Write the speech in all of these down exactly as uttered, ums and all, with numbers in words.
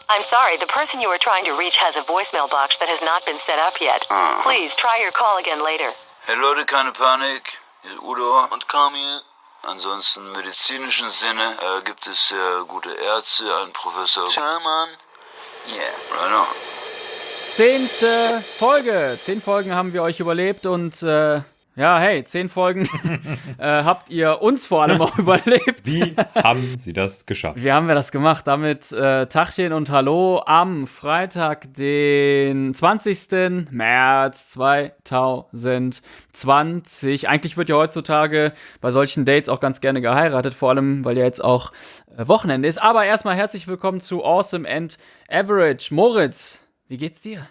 I'm sorry, the person you are trying to reach has a voicemail box that has not been set up yet. Ah. Please try your call again later. Hey Leute, keine Panik. Hier ist Udo und Kamil. Ansonsten im medizinischen Sinne äh, gibt es äh, gute Ärzte, ein Professor Sherman. Yeah, right on. Zehnte Folge. Zehn Folgen haben wir euch überlebt und äh, ja, hey, zehn Folgen äh, habt ihr uns vor allem auch überlebt. Wie haben sie das geschafft? Wie haben wir das gemacht? Damit äh, Tachchen und Hallo am Freitag, den zwanzigsten März zweitausendzwanzig. Eigentlich wird ja heutzutage bei solchen Dates auch ganz gerne geheiratet, vor allem, weil ja jetzt auch äh, Wochenende ist. Aber erstmal herzlich willkommen zu Awesome and Average. Moritz, wie geht's dir?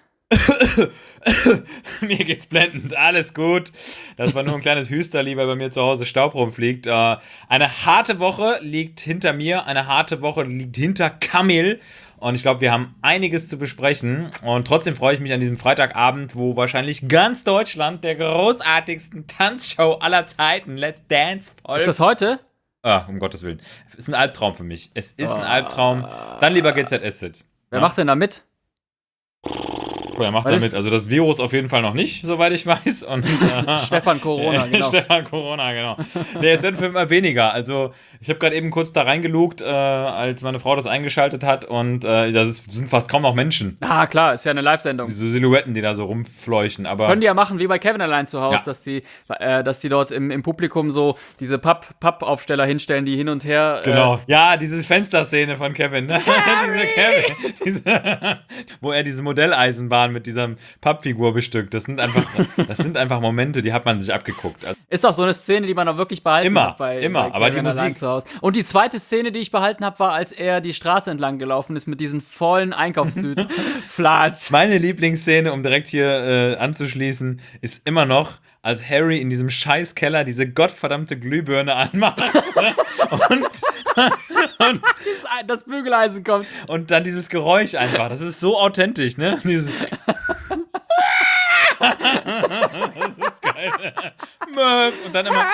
Mir geht's blendend, alles gut. Das war nur ein kleines Hüsterli, weil bei mir zu Hause Staub rumfliegt. Äh, eine harte Woche liegt hinter mir, eine harte Woche liegt hinter Kamil. Und ich glaube, wir haben einiges zu besprechen. Und trotzdem freue ich mich an diesem Freitagabend, wo wahrscheinlich ganz Deutschland der großartigsten Tanzshow aller Zeiten, Let's Dance, folgt. Ist das heute? Ah, um Gottes Willen. Es ist ein Albtraum für mich. Es ist ein Albtraum. Dann lieber G Z S. Wer Ja? macht denn da mit? Er macht Was damit, ist- also das Virus auf jeden Fall noch nicht, soweit ich weiß. Und, äh, Stefan Corona, genau. Stefan Corona, genau. Nee, es werden für immer weniger. Also, ich habe gerade eben kurz da reingelugt, äh, als meine Frau das eingeschaltet hat. Und äh, das ist, sind fast kaum noch Menschen. Ah, klar, ist ja eine Live-Sendung. Diese Silhouetten, die da so rumfleuchen. Aber Können die ja machen, wie bei Kevin allein zu Hause, Ja. dass die, äh, dass die dort im, im Publikum so diese Papp, Pappaufsteller hinstellen, die hin und her. Genau. Ja, diese Fensterszene von Kevin. Ne? diese Kevin. Diese, wo er diese Modelleisenbahn mit dieser Pappfigur bestückt. Das sind einfach, das sind einfach Momente, die hat man sich abgeguckt. Also, Äh, ist auch so eine Szene, die man auch wirklich behalten Immer, hat bei, immer, bei aber die Kevin allein Musik- zu Hause. Und die zweite Szene, die ich behalten habe, war, als er die Straße entlang gelaufen ist mit diesen vollen Einkaufstüten. Flatsch. Meine Lieblingsszene, um direkt hier äh, anzuschließen, ist immer noch, als Harry in diesem Scheißkeller diese gottverdammte Glühbirne anmacht und, und, Das Bügeleisen kommt. und dann dieses Geräusch einfach. Das ist so authentisch, ne? Dieses das ist geil. Murph. Und dann immer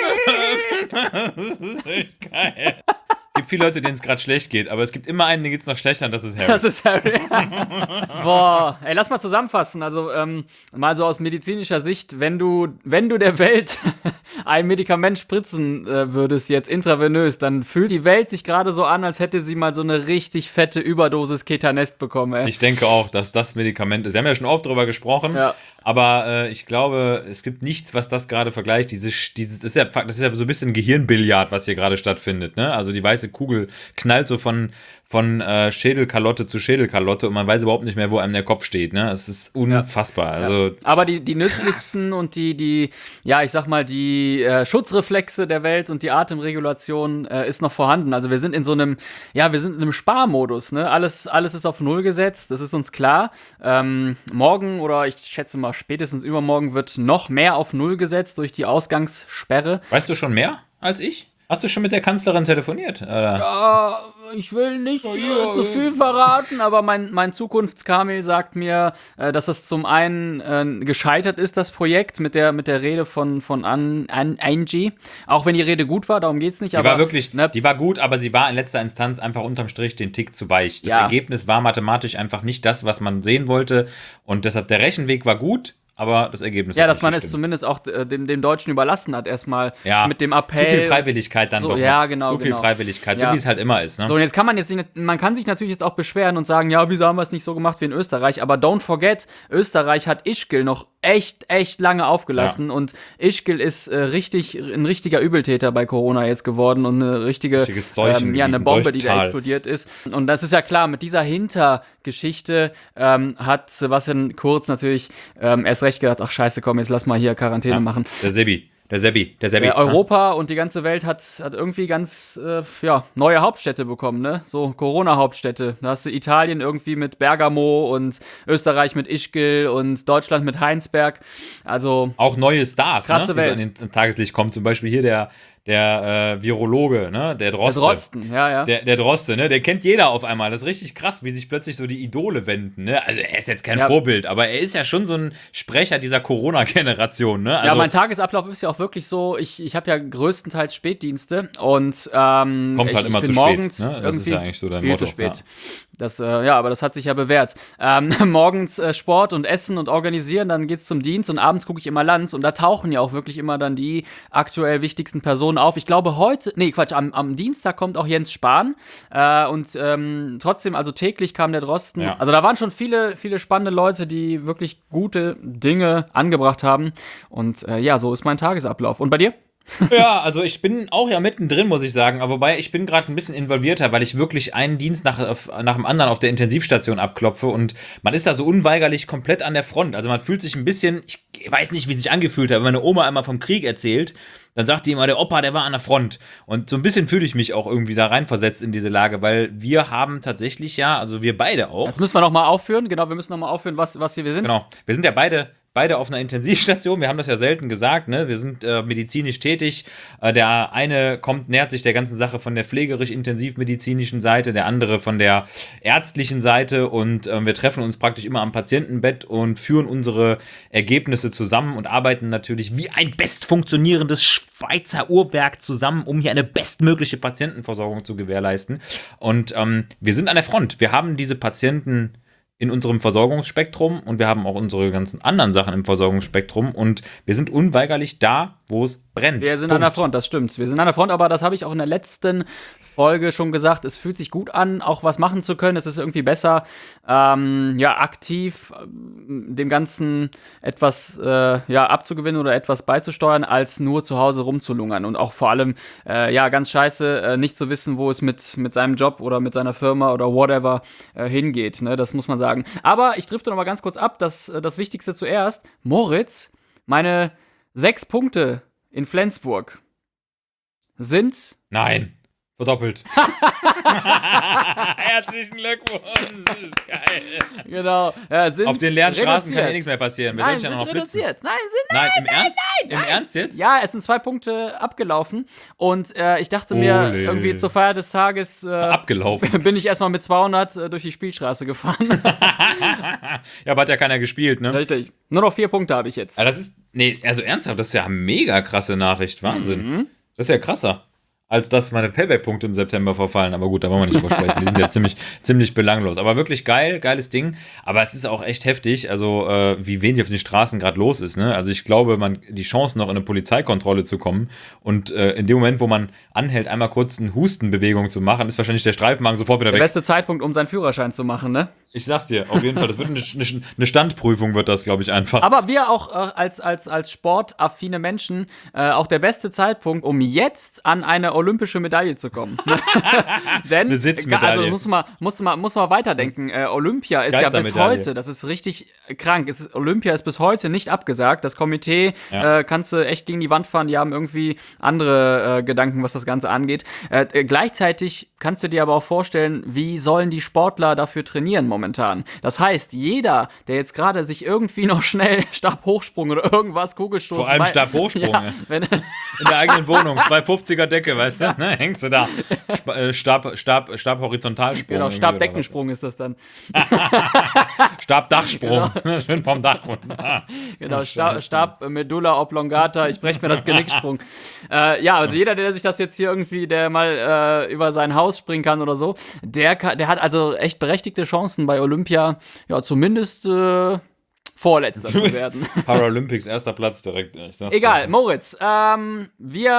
Harry! Das ist echt geil. Es gibt viele Leute, denen es gerade schlecht geht, aber es gibt immer einen, den geht es noch schlechter und das ist Harry. Das ist Harry. Boah, ey, lass mal zusammenfassen. Also, ähm, mal so aus medizinischer Sicht, wenn du, wenn du der Welt ein Medikament spritzen äh, würdest, jetzt intravenös, dann fühlt die Welt sich gerade so an, als hätte sie mal so eine richtig fette Überdosis Ketanest bekommen, ey. Ich denke auch, dass das Medikament ist. Wir haben ja schon oft drüber gesprochen, Ja. aber äh, ich glaube, es gibt nichts, was das gerade vergleicht. Diese, dieses, das, ist ja, das ist ja so ein bisschen Gehirnbillard, was hier gerade stattfindet. Ne? Also die weiße Kugel knallt so von, von äh, Schädelkalotte zu Schädelkalotte und man weiß überhaupt nicht mehr, wo einem der Kopf steht. Ne? Es ist unfassbar. Also, Aber die, die nützlichsten und die, die, ja, ich sag mal, die äh, Schutzreflexe der Welt und die Atemregulation äh, ist noch vorhanden. Also wir sind in so einem, ja, wir sind in einem Sparmodus, ne? Alles, alles ist auf Null gesetzt, das ist uns klar. Ähm, morgen oder ich schätze mal spätestens übermorgen wird noch mehr auf Null gesetzt durch die Ausgangssperre. weißt du schon mehr als ich? Hast du schon mit der Kanzlerin telefoniert? Oder? Ja, ich will nicht äh, zu viel verraten, aber mein, mein Zukunftskamil sagt mir, äh, dass das zum einen äh, gescheitert ist, das Projekt mit der, mit der Rede von, von An, An, Angie. Auch wenn die Rede gut war, darum geht's nicht. Die aber, war wirklich, ne, die war gut, aber sie war in letzter Instanz einfach unterm Strich den Tick zu weich. Das Ja. Ergebnis war mathematisch einfach nicht das, was man sehen wollte. Und deshalb, der Rechenweg war gut, aber das Ergebnis ja, hat dass nicht man es gestimmt. zumindest auch äh, dem, dem Deutschen überlassen hat, erstmal Ja, mit dem Appell. Zu viel Freiwilligkeit dann So, doch noch. ja, genau, Zu viel genau. Freiwilligkeit, Ja. so wie es halt immer ist. Ne? So, und jetzt kann man jetzt nicht, man kann sich natürlich jetzt auch beschweren und sagen, ja, wieso haben wir es nicht so gemacht wie in Österreich, aber don't forget, Österreich hat Ischgl noch echt, echt lange aufgelassen und Ischgl ist äh, richtig, ein richtiger Übeltäter bei Corona jetzt geworden und eine richtige, Richtiges Seuchen- ähm, ja, eine ein Bombe, die da Seuchtal. explodiert ist. Und das ist ja klar, mit dieser Hintergeschichte ähm, hat Sebastian Kurz natürlich ähm, erst recht gedacht, ach scheiße, komm, jetzt lass mal hier Quarantäne machen. Der Sebi, der Sebi, der Sebi. Ja, Europa und die ganze Welt hat, hat irgendwie ganz äh, ja, neue Hauptstädte bekommen, ne? So Corona-Hauptstädte. Da hast du Italien irgendwie mit Bergamo und Österreich mit Ischgl und Deutschland mit Heinsberg. Also Auch neue Stars, Krasse ne, die so Welt. an den Tageslicht kommen. Zum Beispiel hier der, der äh, Virologe, ne? Der Droste. Der Drosten, ja, ja. Der, der Droste, ne? Der kennt jeder auf einmal. Das ist richtig krass, wie sich plötzlich so die Idole wenden, ne? Also er ist jetzt kein Ja. Vorbild, aber er ist ja schon so ein Sprecher dieser Corona-Generation, ne? Also, Ja, mein Tagesablauf ist ja auch wirklich so, ich, ich habe ja größtenteils Spätdienste und ähm, Kommst ich, halt immer ich bin zu spät, morgens ne? Das ist irgendwie ja eigentlich so dein viel Motto, zu spät. Das, äh, ja, aber das hat sich ja bewährt. Ähm, morgens äh, Sport und Essen und organisieren, dann geht's zum Dienst und abends gucke ich immer Lanz und da tauchen ja auch wirklich immer dann die aktuell wichtigsten Personen auf. Ich glaube heute, nee, Quatsch, am, am Dienstag kommt auch Jens Spahn äh, und ähm, trotzdem, also täglich kam der Drosten. Ja. Also da waren schon viele, viele spannende Leute, die wirklich gute Dinge angebracht haben und äh, ja, so ist mein Tagesablauf. Und bei dir? Ja, also ich bin auch ja mittendrin, muss ich sagen. Aber wobei, ich bin gerade ein bisschen involvierter, weil ich wirklich einen Dienst nach, nach dem anderen auf der Intensivstation abklopfe und man ist da so unweigerlich komplett an der Front. Also man fühlt sich ein bisschen, ich weiß nicht, wie es sich angefühlt hat, wenn meine Oma einmal vom Krieg erzählt, dann sagt die immer, der Opa, der war an der Front. Und so ein bisschen fühle ich mich auch irgendwie da reinversetzt in diese Lage, weil wir haben tatsächlich ja, also wir beide auch. Das müssen wir noch mal aufführen. Genau, wir müssen noch mal aufführen, was, was hier wir sind. Genau, wir sind ja beide beide auf einer Intensivstation. Wir haben das ja selten gesagt, ne? Wir sind äh, medizinisch tätig. Äh, der eine kommt, nähert sich der ganzen Sache von der pflegerisch-intensivmedizinischen Seite, der andere von der ärztlichen Seite und äh, wir treffen uns praktisch immer am Patientenbett und führen unsere Ergebnisse zusammen und arbeiten natürlich wie ein bestfunktionierendes Schweizer Uhrwerk zusammen, um hier eine bestmögliche Patientenversorgung zu gewährleisten. Und ähm, wir sind an der Front. Wir haben diese Patienten in unserem Versorgungsspektrum und wir haben auch unsere ganzen anderen Sachen im Versorgungsspektrum und wir sind unweigerlich da, wo es brennt. Wir sind Punkt. an der Front, das stimmt. Wir sind an der Front, aber das habe ich auch in der letzten Folge schon gesagt. Es fühlt sich gut an, auch was machen zu können. Es ist irgendwie besser, ähm, ja, aktiv ähm, dem Ganzen etwas äh, ja, abzugewinnen oder etwas beizusteuern, als nur zu Hause rumzulungern. Und auch vor allem, äh, ja, ganz scheiße, äh, nicht zu wissen, wo es mit, mit seinem Job oder mit seiner Firma oder whatever äh, hingeht. Ne? Das muss man sagen. Aber ich drifte noch mal ganz kurz ab. Das, das Wichtigste zuerst. Moritz, meine sechs Punkte in Flensburg sind Nein, verdoppelt. Herzlichen Glückwunsch. Geil. genau äh, sind Auf den leeren Straßen reduziert. kann ja nichts mehr passieren. Wir Nein, sind ja sind noch blitzen. reduziert. Nein, sind Nein, im Ernst? nein, Im Ernst jetzt? Ja, es sind zwei Punkte abgelaufen und äh, ich dachte mir, Ole. irgendwie zur Feier des Tages äh, Abgelaufen. bin ich erstmal mit zweihundert äh, durch die Spielstraße gefahren. Ja, aber hat ja keiner gespielt, ne? Richtig. Nur noch vier Punkte habe ich jetzt. Aber das ist, nee, also ernsthaft, das ist ja eine mega krasse Nachricht. Wahnsinn. Mhm. Das ist ja krasser, als dass meine Payback-Punkte im September verfallen. Aber gut, da wollen wir nicht drüber sprechen. Die sind ja ziemlich, ziemlich belanglos. Aber wirklich geil, geiles Ding. Aber es ist auch echt heftig, also äh, wie wenig auf den Straßen gerade los ist. Ne? Also ich glaube, man die Chance noch in eine Polizeikontrolle zu kommen und äh, in dem Moment, wo man anhält, einmal kurz eine Hustenbewegung zu machen, ist wahrscheinlich der Streifenwagen sofort wieder Der weg. beste Zeitpunkt, um seinen Führerschein zu machen, ne? Ich sag's dir, auf jeden Fall. Das wird eine, eine, eine Standprüfung, wird das, glaube ich, einfach. Aber wir auch äh, als, als, als sportaffine Menschen äh, auch der beste Zeitpunkt, um jetzt an eine olympische Medaille zu kommen. Denn, Eine Sitzmedaille. also muss man, muss man, muss man weiterdenken. Äh, Olympia ist ja bis Geistermedaille. heute, das ist richtig krank. Es ist, Olympia ist bis heute nicht abgesagt. Das Komitee Ja. äh, kannst du echt gegen die Wand fahren. Die haben irgendwie andere äh, Gedanken, was das Ganze angeht. Äh, äh, gleichzeitig kannst du dir aber auch vorstellen, wie sollen die Sportler dafür trainieren momentan. Das heißt, jeder, der jetzt gerade sich irgendwie noch schnell Stabhochsprung oder irgendwas, Kugelstoßen... Vor allem bei- Stabhochsprung, Ja, ja. wenn, In der eigenen Wohnung, zwei fünfziger Decke, weißt du? Ne, hängst du da. Sp äh, Stab, Stab, Stabhorizontalsprung. genau, irgendwie Stabdeckensprung ist das dann. oder was. Stabdachsprung. Schön vom Dach runter. Genau, Stab, Stab Medulla oblongata, ich breche mir das Genicksprung. äh, ja, also jeder, der sich das jetzt hier irgendwie, der mal äh, über sein Haus springen kann oder so, der, kann, der hat also echt berechtigte Chancen bei Olympia, ja, zumindest äh, Vorletzter zu werden. Paralympics, erster Platz direkt. Ich sag's Egal, dir. Moritz, ähm, wir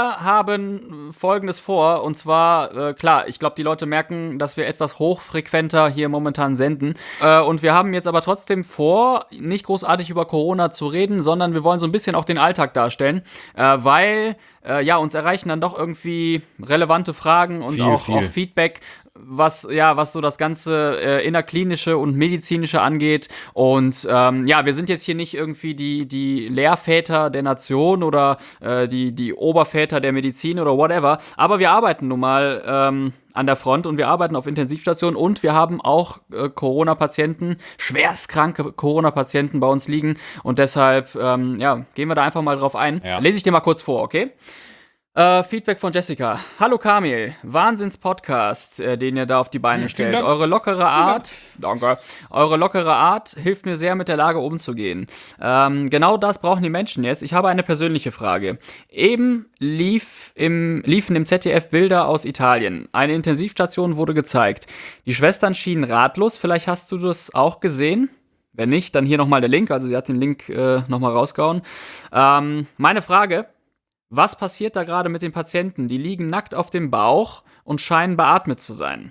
haben Folgendes vor, und zwar, äh, klar, ich glaube, die Leute merken, dass wir etwas hochfrequenter hier momentan senden, äh, und wir haben jetzt aber trotzdem vor, nicht großartig über Corona zu reden, sondern wir wollen so ein bisschen auch den Alltag darstellen, äh, weil, äh, ja, uns erreichen dann doch irgendwie relevante Fragen und Viel, auch, viel. auch Feedback, was, ja, was so das ganze äh, innerklinische und medizinische angeht. Und ähm, ja, wir sind jetzt hier nicht irgendwie die, die Lehrväter der Nation oder äh, die, die Oberväter der Medizin oder whatever, aber wir arbeiten nun mal ähm, an der Front und wir arbeiten auf Intensivstationen und wir haben auch äh, Corona-Patienten, schwerstkranke Corona-Patienten bei uns liegen und deshalb, ähm, ja, gehen wir da einfach mal drauf ein. Ja. Lese ich dir mal kurz vor, okay? Äh, Feedback von Jessica. Hallo Kamil, Wahnsinns-Podcast, äh, den ihr da auf die Beine Hm, stellt. vielen Dank. Eure lockere Art, danke, eure lockere Art hilft mir sehr, mit der Lage umzugehen. Ähm, genau das brauchen die Menschen jetzt. Ich habe eine persönliche Frage. Eben lief im, liefen im Z D F Bilder aus Italien. Eine Intensivstation wurde gezeigt. Die Schwestern schienen ratlos. Vielleicht hast du das auch gesehen? Wenn nicht, dann hier nochmal der Link. Also sie hat den Link äh, nochmal rausgehauen. Ähm, meine Frage: Was passiert da gerade mit den Patienten? Die liegen nackt auf dem Bauch und scheinen beatmet zu sein.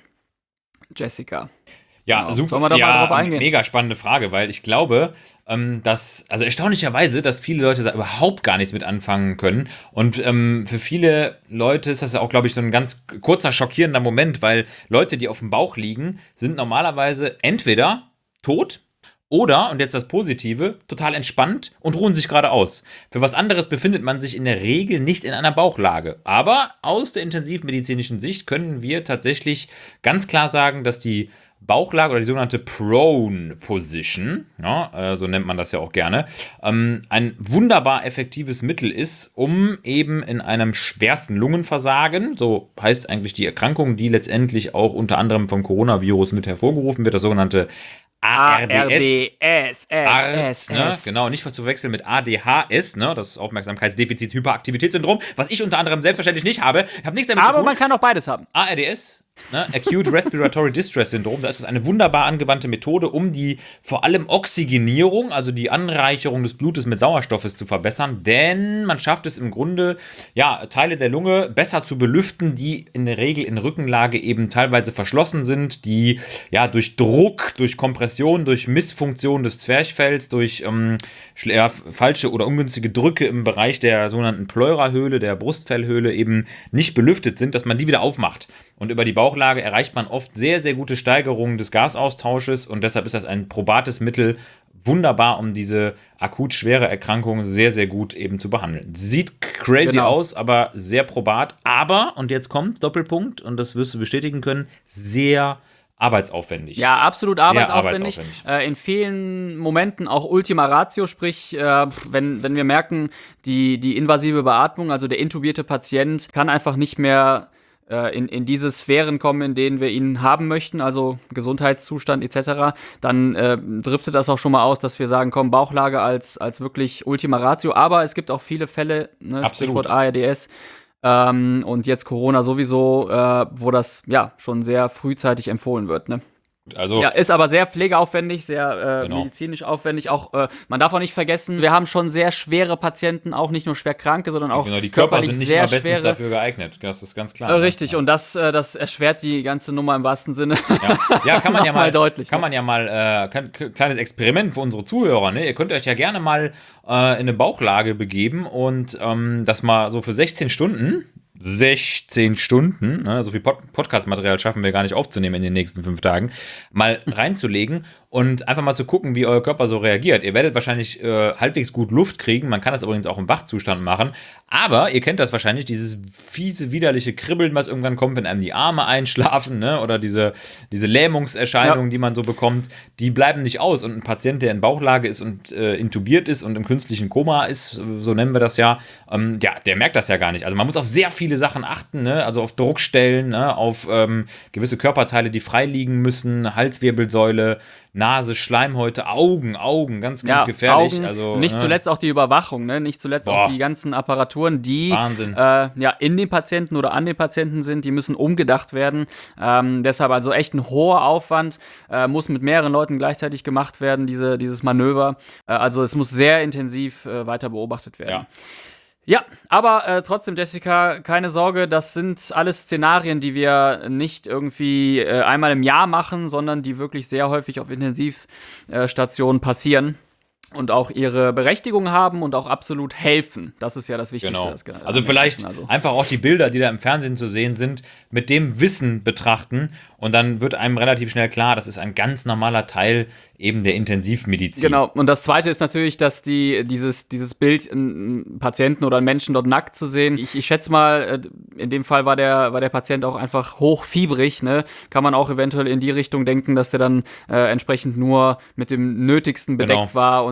Jessica. Ja, Genau. super. Sollen wir da ja, mal drauf eingehen? Mega spannende Frage, weil ich glaube, ähm, dass, also erstaunlicherweise, dass viele Leute da überhaupt gar nichts mit anfangen können. Und ähm, für viele Leute ist das ja auch, glaube ich, so ein ganz kurzer, schockierender Moment, weil Leute, die auf dem Bauch liegen, sind normalerweise entweder tot oder, und jetzt das Positive, total entspannt und ruhen sich gerade aus. Für was anderes befindet man sich in der Regel nicht in einer Bauchlage. Aber aus der intensivmedizinischen Sicht können wir tatsächlich ganz klar sagen, dass die Bauchlage oder die sogenannte Prone Position, ja, äh, so nennt man das ja auch gerne, ähm, ein wunderbar effektives Mittel ist, um eben in einem schwersten Lungenversagen, so heißt eigentlich die Erkrankung, die letztendlich auch unter anderem vom Coronavirus mit hervorgerufen wird, das sogenannte A R D S. S, S, ne? S. Genau, nicht zu verwechseln mit A D H S, ne? Das ist Aufmerksamkeitsdefizit-Hyperaktivitätssyndrom, was ich unter anderem selbstverständlich nicht habe. Ich habe nichts damit Aber zu tun. man kann auch beides haben. A R D S, ne? Acute Respiratory Distress Syndrom, da ist es eine wunderbar angewandte Methode, um die vor allem Oxygenierung, also die Anreicherung des Blutes mit Sauerstoff zu verbessern, denn man schafft es im Grunde, ja, Teile der Lunge besser zu belüften, die in der Regel in Rückenlage eben teilweise verschlossen sind, die ja durch Druck, durch Kompression, durch Missfunktion des Zwerchfells, durch ähm, ja, falsche oder ungünstige Drücke im Bereich der sogenannten Pleurahöhle, der Brustfellhöhle eben nicht belüftet sind, dass man die wieder aufmacht. Und über die Bauchlage erreicht man oft sehr, sehr gute Steigerungen des Gasaustausches und deshalb ist das ein probates Mittel, wunderbar, um diese akut schwere Erkrankung sehr, sehr gut eben zu behandeln. Sieht crazy Genau. aus, aber sehr probat. Aber, und jetzt kommt Doppelpunkt, und das wirst du bestätigen können, sehr arbeitsaufwendig. Ja, absolut arbeitsaufwendig. arbeitsaufwendig. Äh, in vielen Momenten auch Ultima Ratio, sprich, äh, wenn, wenn wir merken, die, die invasive Beatmung, also der intubierte Patient, kann einfach nicht mehr äh, in, in diese Sphären kommen, in denen wir ihn haben möchten, also Gesundheitszustand et cetera, dann äh, driftet das auch schon mal aus, dass wir sagen, komm, Bauchlage als, als wirklich Ultima Ratio. Aber es gibt auch viele Fälle, ne, Absolut. Stichwort A R D S, Ähm, und jetzt Corona sowieso, äh, wo das ja schon sehr frühzeitig empfohlen wird, ne? Also, Ja, ist aber sehr pflegeaufwendig, sehr äh, Genau. medizinisch aufwendig. Auch äh, man darf auch nicht vergessen, wir haben schon sehr schwere Patienten, auch nicht nur schwer Kranke, sondern auch genau, die Körper körperlich sind nicht sehr immer bestens schwere. dafür geeignet. Das ist ganz klar. Äh, ne? richtig, Ja. und das, äh, das erschwert die ganze Nummer im wahrsten Sinne. Ja, ja kann man ja Nochmal mal deutlich, kann ne? man ja mal äh, kann, k- kleines Experiment für unsere Zuhörer. Ne? Ihr könnt euch ja gerne mal äh, in eine Bauchlage begeben und ähm, das mal so für sechzehn Stunden. sechzehn Stunden, ne, so viel Pod- Podcast-Material schaffen wir gar nicht aufzunehmen in den nächsten fünf Tagen, mal reinzulegen und einfach mal zu gucken, wie euer Körper so reagiert. Ihr werdet wahrscheinlich äh, halbwegs gut Luft kriegen, man kann das übrigens auch im Wachzustand machen, aber ihr kennt das wahrscheinlich, dieses fiese, widerliche Kribbeln, was irgendwann kommt, wenn einem die Arme einschlafen, ne, oder diese, diese Lähmungserscheinungen, Ja. die man so bekommt, die bleiben nicht aus und ein Patient, der in Bauchlage ist und äh, intubiert ist und im künstlichen Koma ist, so nennen wir das ja, ähm, ja, der merkt das ja gar nicht. Also man muss auf sehr viele Sachen achten, ne? Also auf Druckstellen, ne? Auf ähm, gewisse Körperteile, die frei liegen müssen, Halswirbelsäule, Nase, Schleimhäute, Augen, Augen, ganz, ganz Ja, gefährlich. Augen, Also, nicht ne? zuletzt auch die Überwachung, ne? Nicht zuletzt Boah. auch die ganzen Apparaturen, die Wahnsinn. äh, ja, in den Patienten oder an den Patienten sind, die müssen umgedacht werden. Ähm, deshalb also echt ein hoher Aufwand, äh, muss mit mehreren Leuten gleichzeitig gemacht werden, diese, dieses Manöver. Äh, also es muss sehr intensiv äh, weiter beobachtet werden. Ja. Ja, aber äh, trotzdem, Jessica, keine Sorge, das sind alles Szenarien, die wir nicht irgendwie äh, einmal im Jahr machen, sondern die wirklich sehr häufig auf Intensivstationen passieren und auch ihre Berechtigung haben und auch absolut helfen. Das ist ja das Wichtigste. Genau. das- Also am vielleicht Ganzen, also. einfach auch die Bilder, die da im Fernsehen zu sehen sind, mit dem Wissen betrachten und dann wird einem relativ schnell klar, das ist ein ganz normaler Teil eben der Intensivmedizin. Genau, und das Zweite ist natürlich, dass die, dieses, dieses Bild, einen Patienten oder einen Menschen dort nackt zu sehen, ich, ich schätze mal, äh, in dem Fall war der, war der Patient auch einfach hochfiebrig, ne? Kann man auch eventuell in die Richtung denken, dass der dann äh, entsprechend nur mit dem Nötigsten bedeckt Genau. war und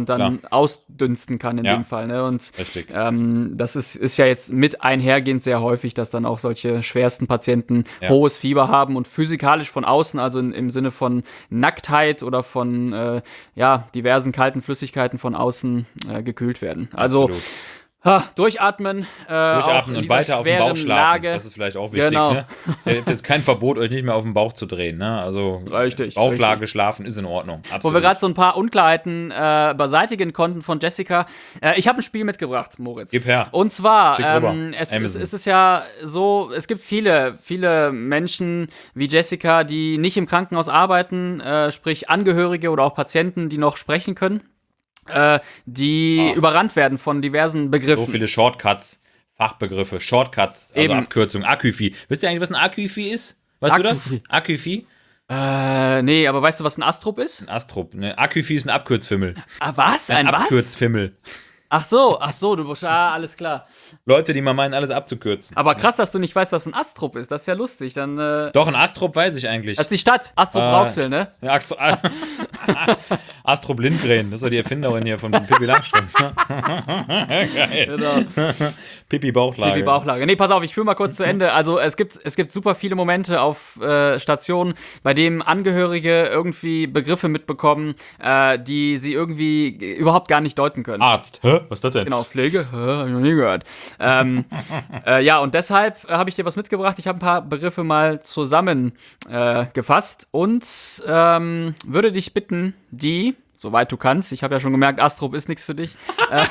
dann Klar. ausdünsten kann in Ja. dem Fall. Ne? Und Richtig. ähm, das ist, ist ja jetzt mit einhergehend sehr häufig, dass dann auch solche schwersten Patienten Ja. hohes Fieber haben und physikalisch von außen, also in, im Sinne von Nacktheit oder von äh, ja, diversen kalten Flüssigkeiten von außen äh, gekühlt werden. Also Absolut. ha, durchatmen, äh, auch Durchatmen in und dieser weiter auf dem schweren Bauch schlafen. Lage. Das ist vielleicht auch wichtig. Genau. Ne? Ihr habt jetzt kein Verbot, euch nicht mehr auf den Bauch zu drehen. Ne? Also Richtig, Bauchlage richtig. schlafen ist in Ordnung. Absolut. Wo wir gerade so ein paar Unklarheiten äh, beseitigen konnten von Jessica. Äh, ich habe ein Spiel mitgebracht, Moritz. Gib her. Und zwar, Schick ähm, rüber. es, es, Amazon. es ist ja so, es gibt viele, viele Menschen wie Jessica, die nicht im Krankenhaus arbeiten, äh, sprich Angehörige oder auch Patienten, die noch sprechen können, äh, die Ach. überrannt werden von diversen Begriffen. So viele Shortcuts, Fachbegriffe, Shortcuts, also Eben. Abkürzungen, Aquifi. Wisst ihr eigentlich, was ein Aquifi ist? Weißt du das? Aquifi. Aquifi? Äh, nee, aber weißt du, was ein Astrup ist? Ein Astrup. Ne? Aquifi ist ein Abkürzfimmel. Ah, was? Ein, was? Abkürzfimmel. Ach so, ach so, du bist, ah, alles klar. Leute, die mal meinen, alles abzukürzen. Aber krass, dass du nicht weißt, was ein Astrup ist. Das ist ja lustig. Dann, äh, Doch, ein Astrup weiß ich eigentlich. das ist die Stadt. Astrup Ah. Rauxel, ne? Ja, Astro Astrup Lindgren, das ist doch die Erfinderin hier von Pippi Langstrumpf. Geil. Genau. Pippi Bauchlage. Die Bauchlage. Nee, pass auf, ich führe mal kurz zu Ende. Also es gibt, es gibt super viele Momente auf äh, Stationen, bei denen Angehörige irgendwie Begriffe mitbekommen, äh, die sie irgendwie überhaupt gar nicht deuten können. Arzt. Hä? Was ist das denn? Genau, Pflege? Hä, hab ich noch nie gehört. ähm, äh, ja, und deshalb äh, habe ich dir was mitgebracht. Ich habe ein paar Begriffe mal zusammengefasst äh, gefasst und ähm, würde dich bitten, die, soweit du kannst, ich habe ja schon gemerkt, Astrup ist nichts für dich. Äh,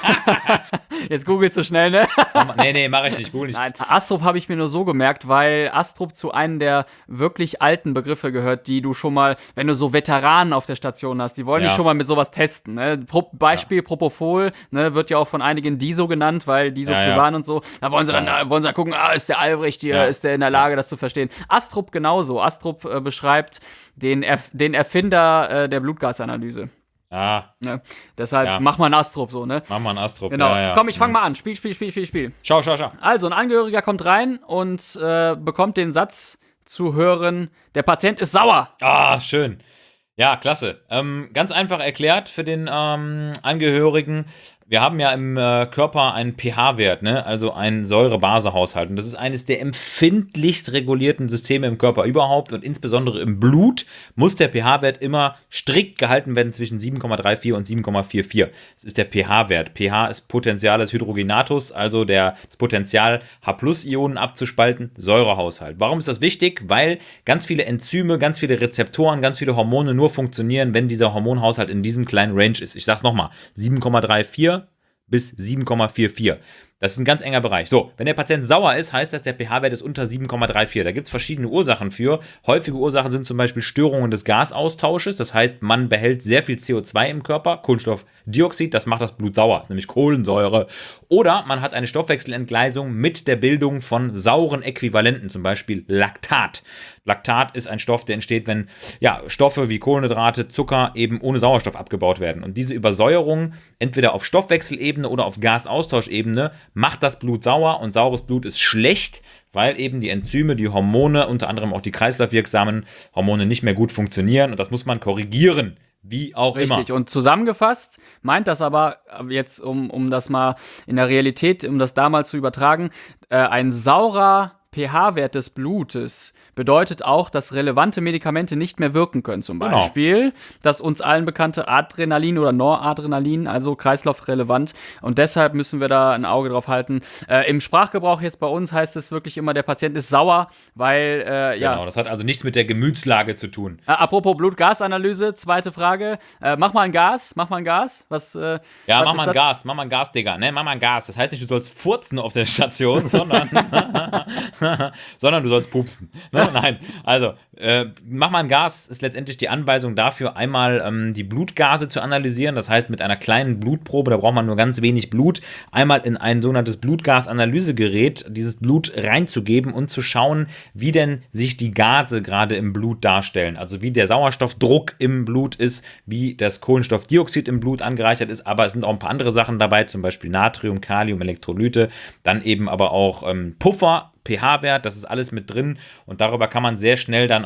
Jetzt googelst du schnell, ne? Nee, nee, mach ich nicht. Google nicht. Nein, Astrup habe ich mir nur so gemerkt, weil Astrup zu einem der wirklich alten Begriffe gehört, die du schon mal, wenn du so Veteranen auf der Station hast, die wollen Ja. dich schon mal mit sowas testen. Ne? Pro Beispiel Propofol, ne, wird ja auch von einigen Diso genannt, weil Disoprivan Ja, ja. und so. Da wollen sie dann da wollen sie dann gucken, ah, ist der Albrecht hier, Ja. ist der in der Lage, das zu verstehen. Astrup genauso. Astrup äh, beschreibt den, Erf den Erfinder äh, der Blutgasanalyse. Ah, Ne? Deshalb Ja. mach mal einen Astrup so, ne? mach mal einen Astrup. Genau. Ja, ja. Komm, ich fang mal an. Spiel, Spiel, Spiel, Spiel, Spiel. Schau, schau, schau. Also, ein Angehöriger kommt rein und äh, bekommt den Satz zu hören, der Patient ist sauer. Ah, schön. Ja, klasse. Ähm, ganz einfach erklärt für den ähm, Angehörigen. Wir haben ja im äh, Körper einen pH-Wert, ne? Also einen Säure-Base-Haushalt. Und das ist eines der empfindlichst regulierten Systeme im Körper überhaupt. Und insbesondere im Blut muss der pH-Wert immer strikt gehalten werden zwischen sieben Komma vierunddreißig und sieben Komma vierundvierzig. Das ist der pH-Wert. pH ist Potentiales Hydrogenatus, also der, das Potenzial, H-Plus-Ionen abzuspalten, Säurehaushalt. Warum ist das wichtig? Weil ganz viele Enzyme, ganz viele Rezeptoren, ganz viele Hormone nur funktionieren, wenn dieser Hormonhaushalt in diesem kleinen Range ist. Ich sag's nochmal, sieben Komma vierunddreißig bis sieben Komma vierundvierzig. Das ist ein ganz enger Bereich. So, wenn der Patient sauer ist, heißt das, der pH-Wert ist unter sieben Komma vierunddreißig. Da gibt es verschiedene Ursachen für. Häufige Ursachen sind zum Beispiel Störungen des Gasaustausches. Das heißt, man behält sehr viel C O zwei im Körper, Kohlenstoffdioxid, das macht das Blut sauer, das ist nämlich Kohlensäure. Oder man hat eine Stoffwechselentgleisung mit der Bildung von sauren Äquivalenten, zum Beispiel Laktat. Laktat ist ein Stoff, der entsteht, wenn ja, Stoffe wie Kohlenhydrate, Zucker eben ohne Sauerstoff abgebaut werden. Und diese Übersäuerung, entweder auf Stoffwechselebene oder auf Gasaustauschebene, macht das Blut sauer, und saures Blut ist schlecht, weil eben die Enzyme, die Hormone, unter anderem auch die kreislaufwirksamen Hormone, nicht mehr gut funktionieren, und das muss man korrigieren, wie auch Richtig. immer. Und zusammengefasst meint das aber jetzt, um, um das mal in der Realität, um das da mal zu übertragen, äh, ein saurer pH-Wert des Blutes bedeutet auch, dass relevante Medikamente nicht mehr wirken können. Zum Genau. Beispiel das uns allen bekannte Adrenalin oder Noradrenalin, also kreislaufrelevant. Und deshalb müssen wir da ein Auge drauf halten. Äh, Im Sprachgebrauch jetzt bei uns heißt es wirklich immer, der Patient ist sauer, weil, äh, ja. Genau, das hat also nichts mit der Gemütslage zu tun. Äh, apropos Blut-Gas-Analyse, zweite Frage. Äh, mach mal ein Gas, mach mal ein Gas. Was, äh, Ja, was mach ist mal ein das? Gas, mach mal ein Gas, Digga. Ne, mach mal ein Gas. Das heißt nicht, du sollst furzen auf der Station, sondern, sondern du sollst pupsen. Ne? Nein, also, äh, mach mal ein Gas ist letztendlich die Anweisung dafür, einmal ähm, die Blutgase zu analysieren. Das heißt, mit einer kleinen Blutprobe, da braucht man nur ganz wenig Blut, einmal in ein sogenanntes Blutgasanalysegerät dieses Blut reinzugeben und zu schauen, wie denn sich die Gase gerade im Blut darstellen. Also wie der Sauerstoffdruck im Blut ist, wie das Kohlenstoffdioxid im Blut angereichert ist, aber es sind auch ein paar andere Sachen dabei, zum Beispiel Natrium, Kalium, Elektrolyte, dann eben aber auch ähm, Puffer, pH-Wert, das ist alles mit drin, und darüber kann man sehr schnell dann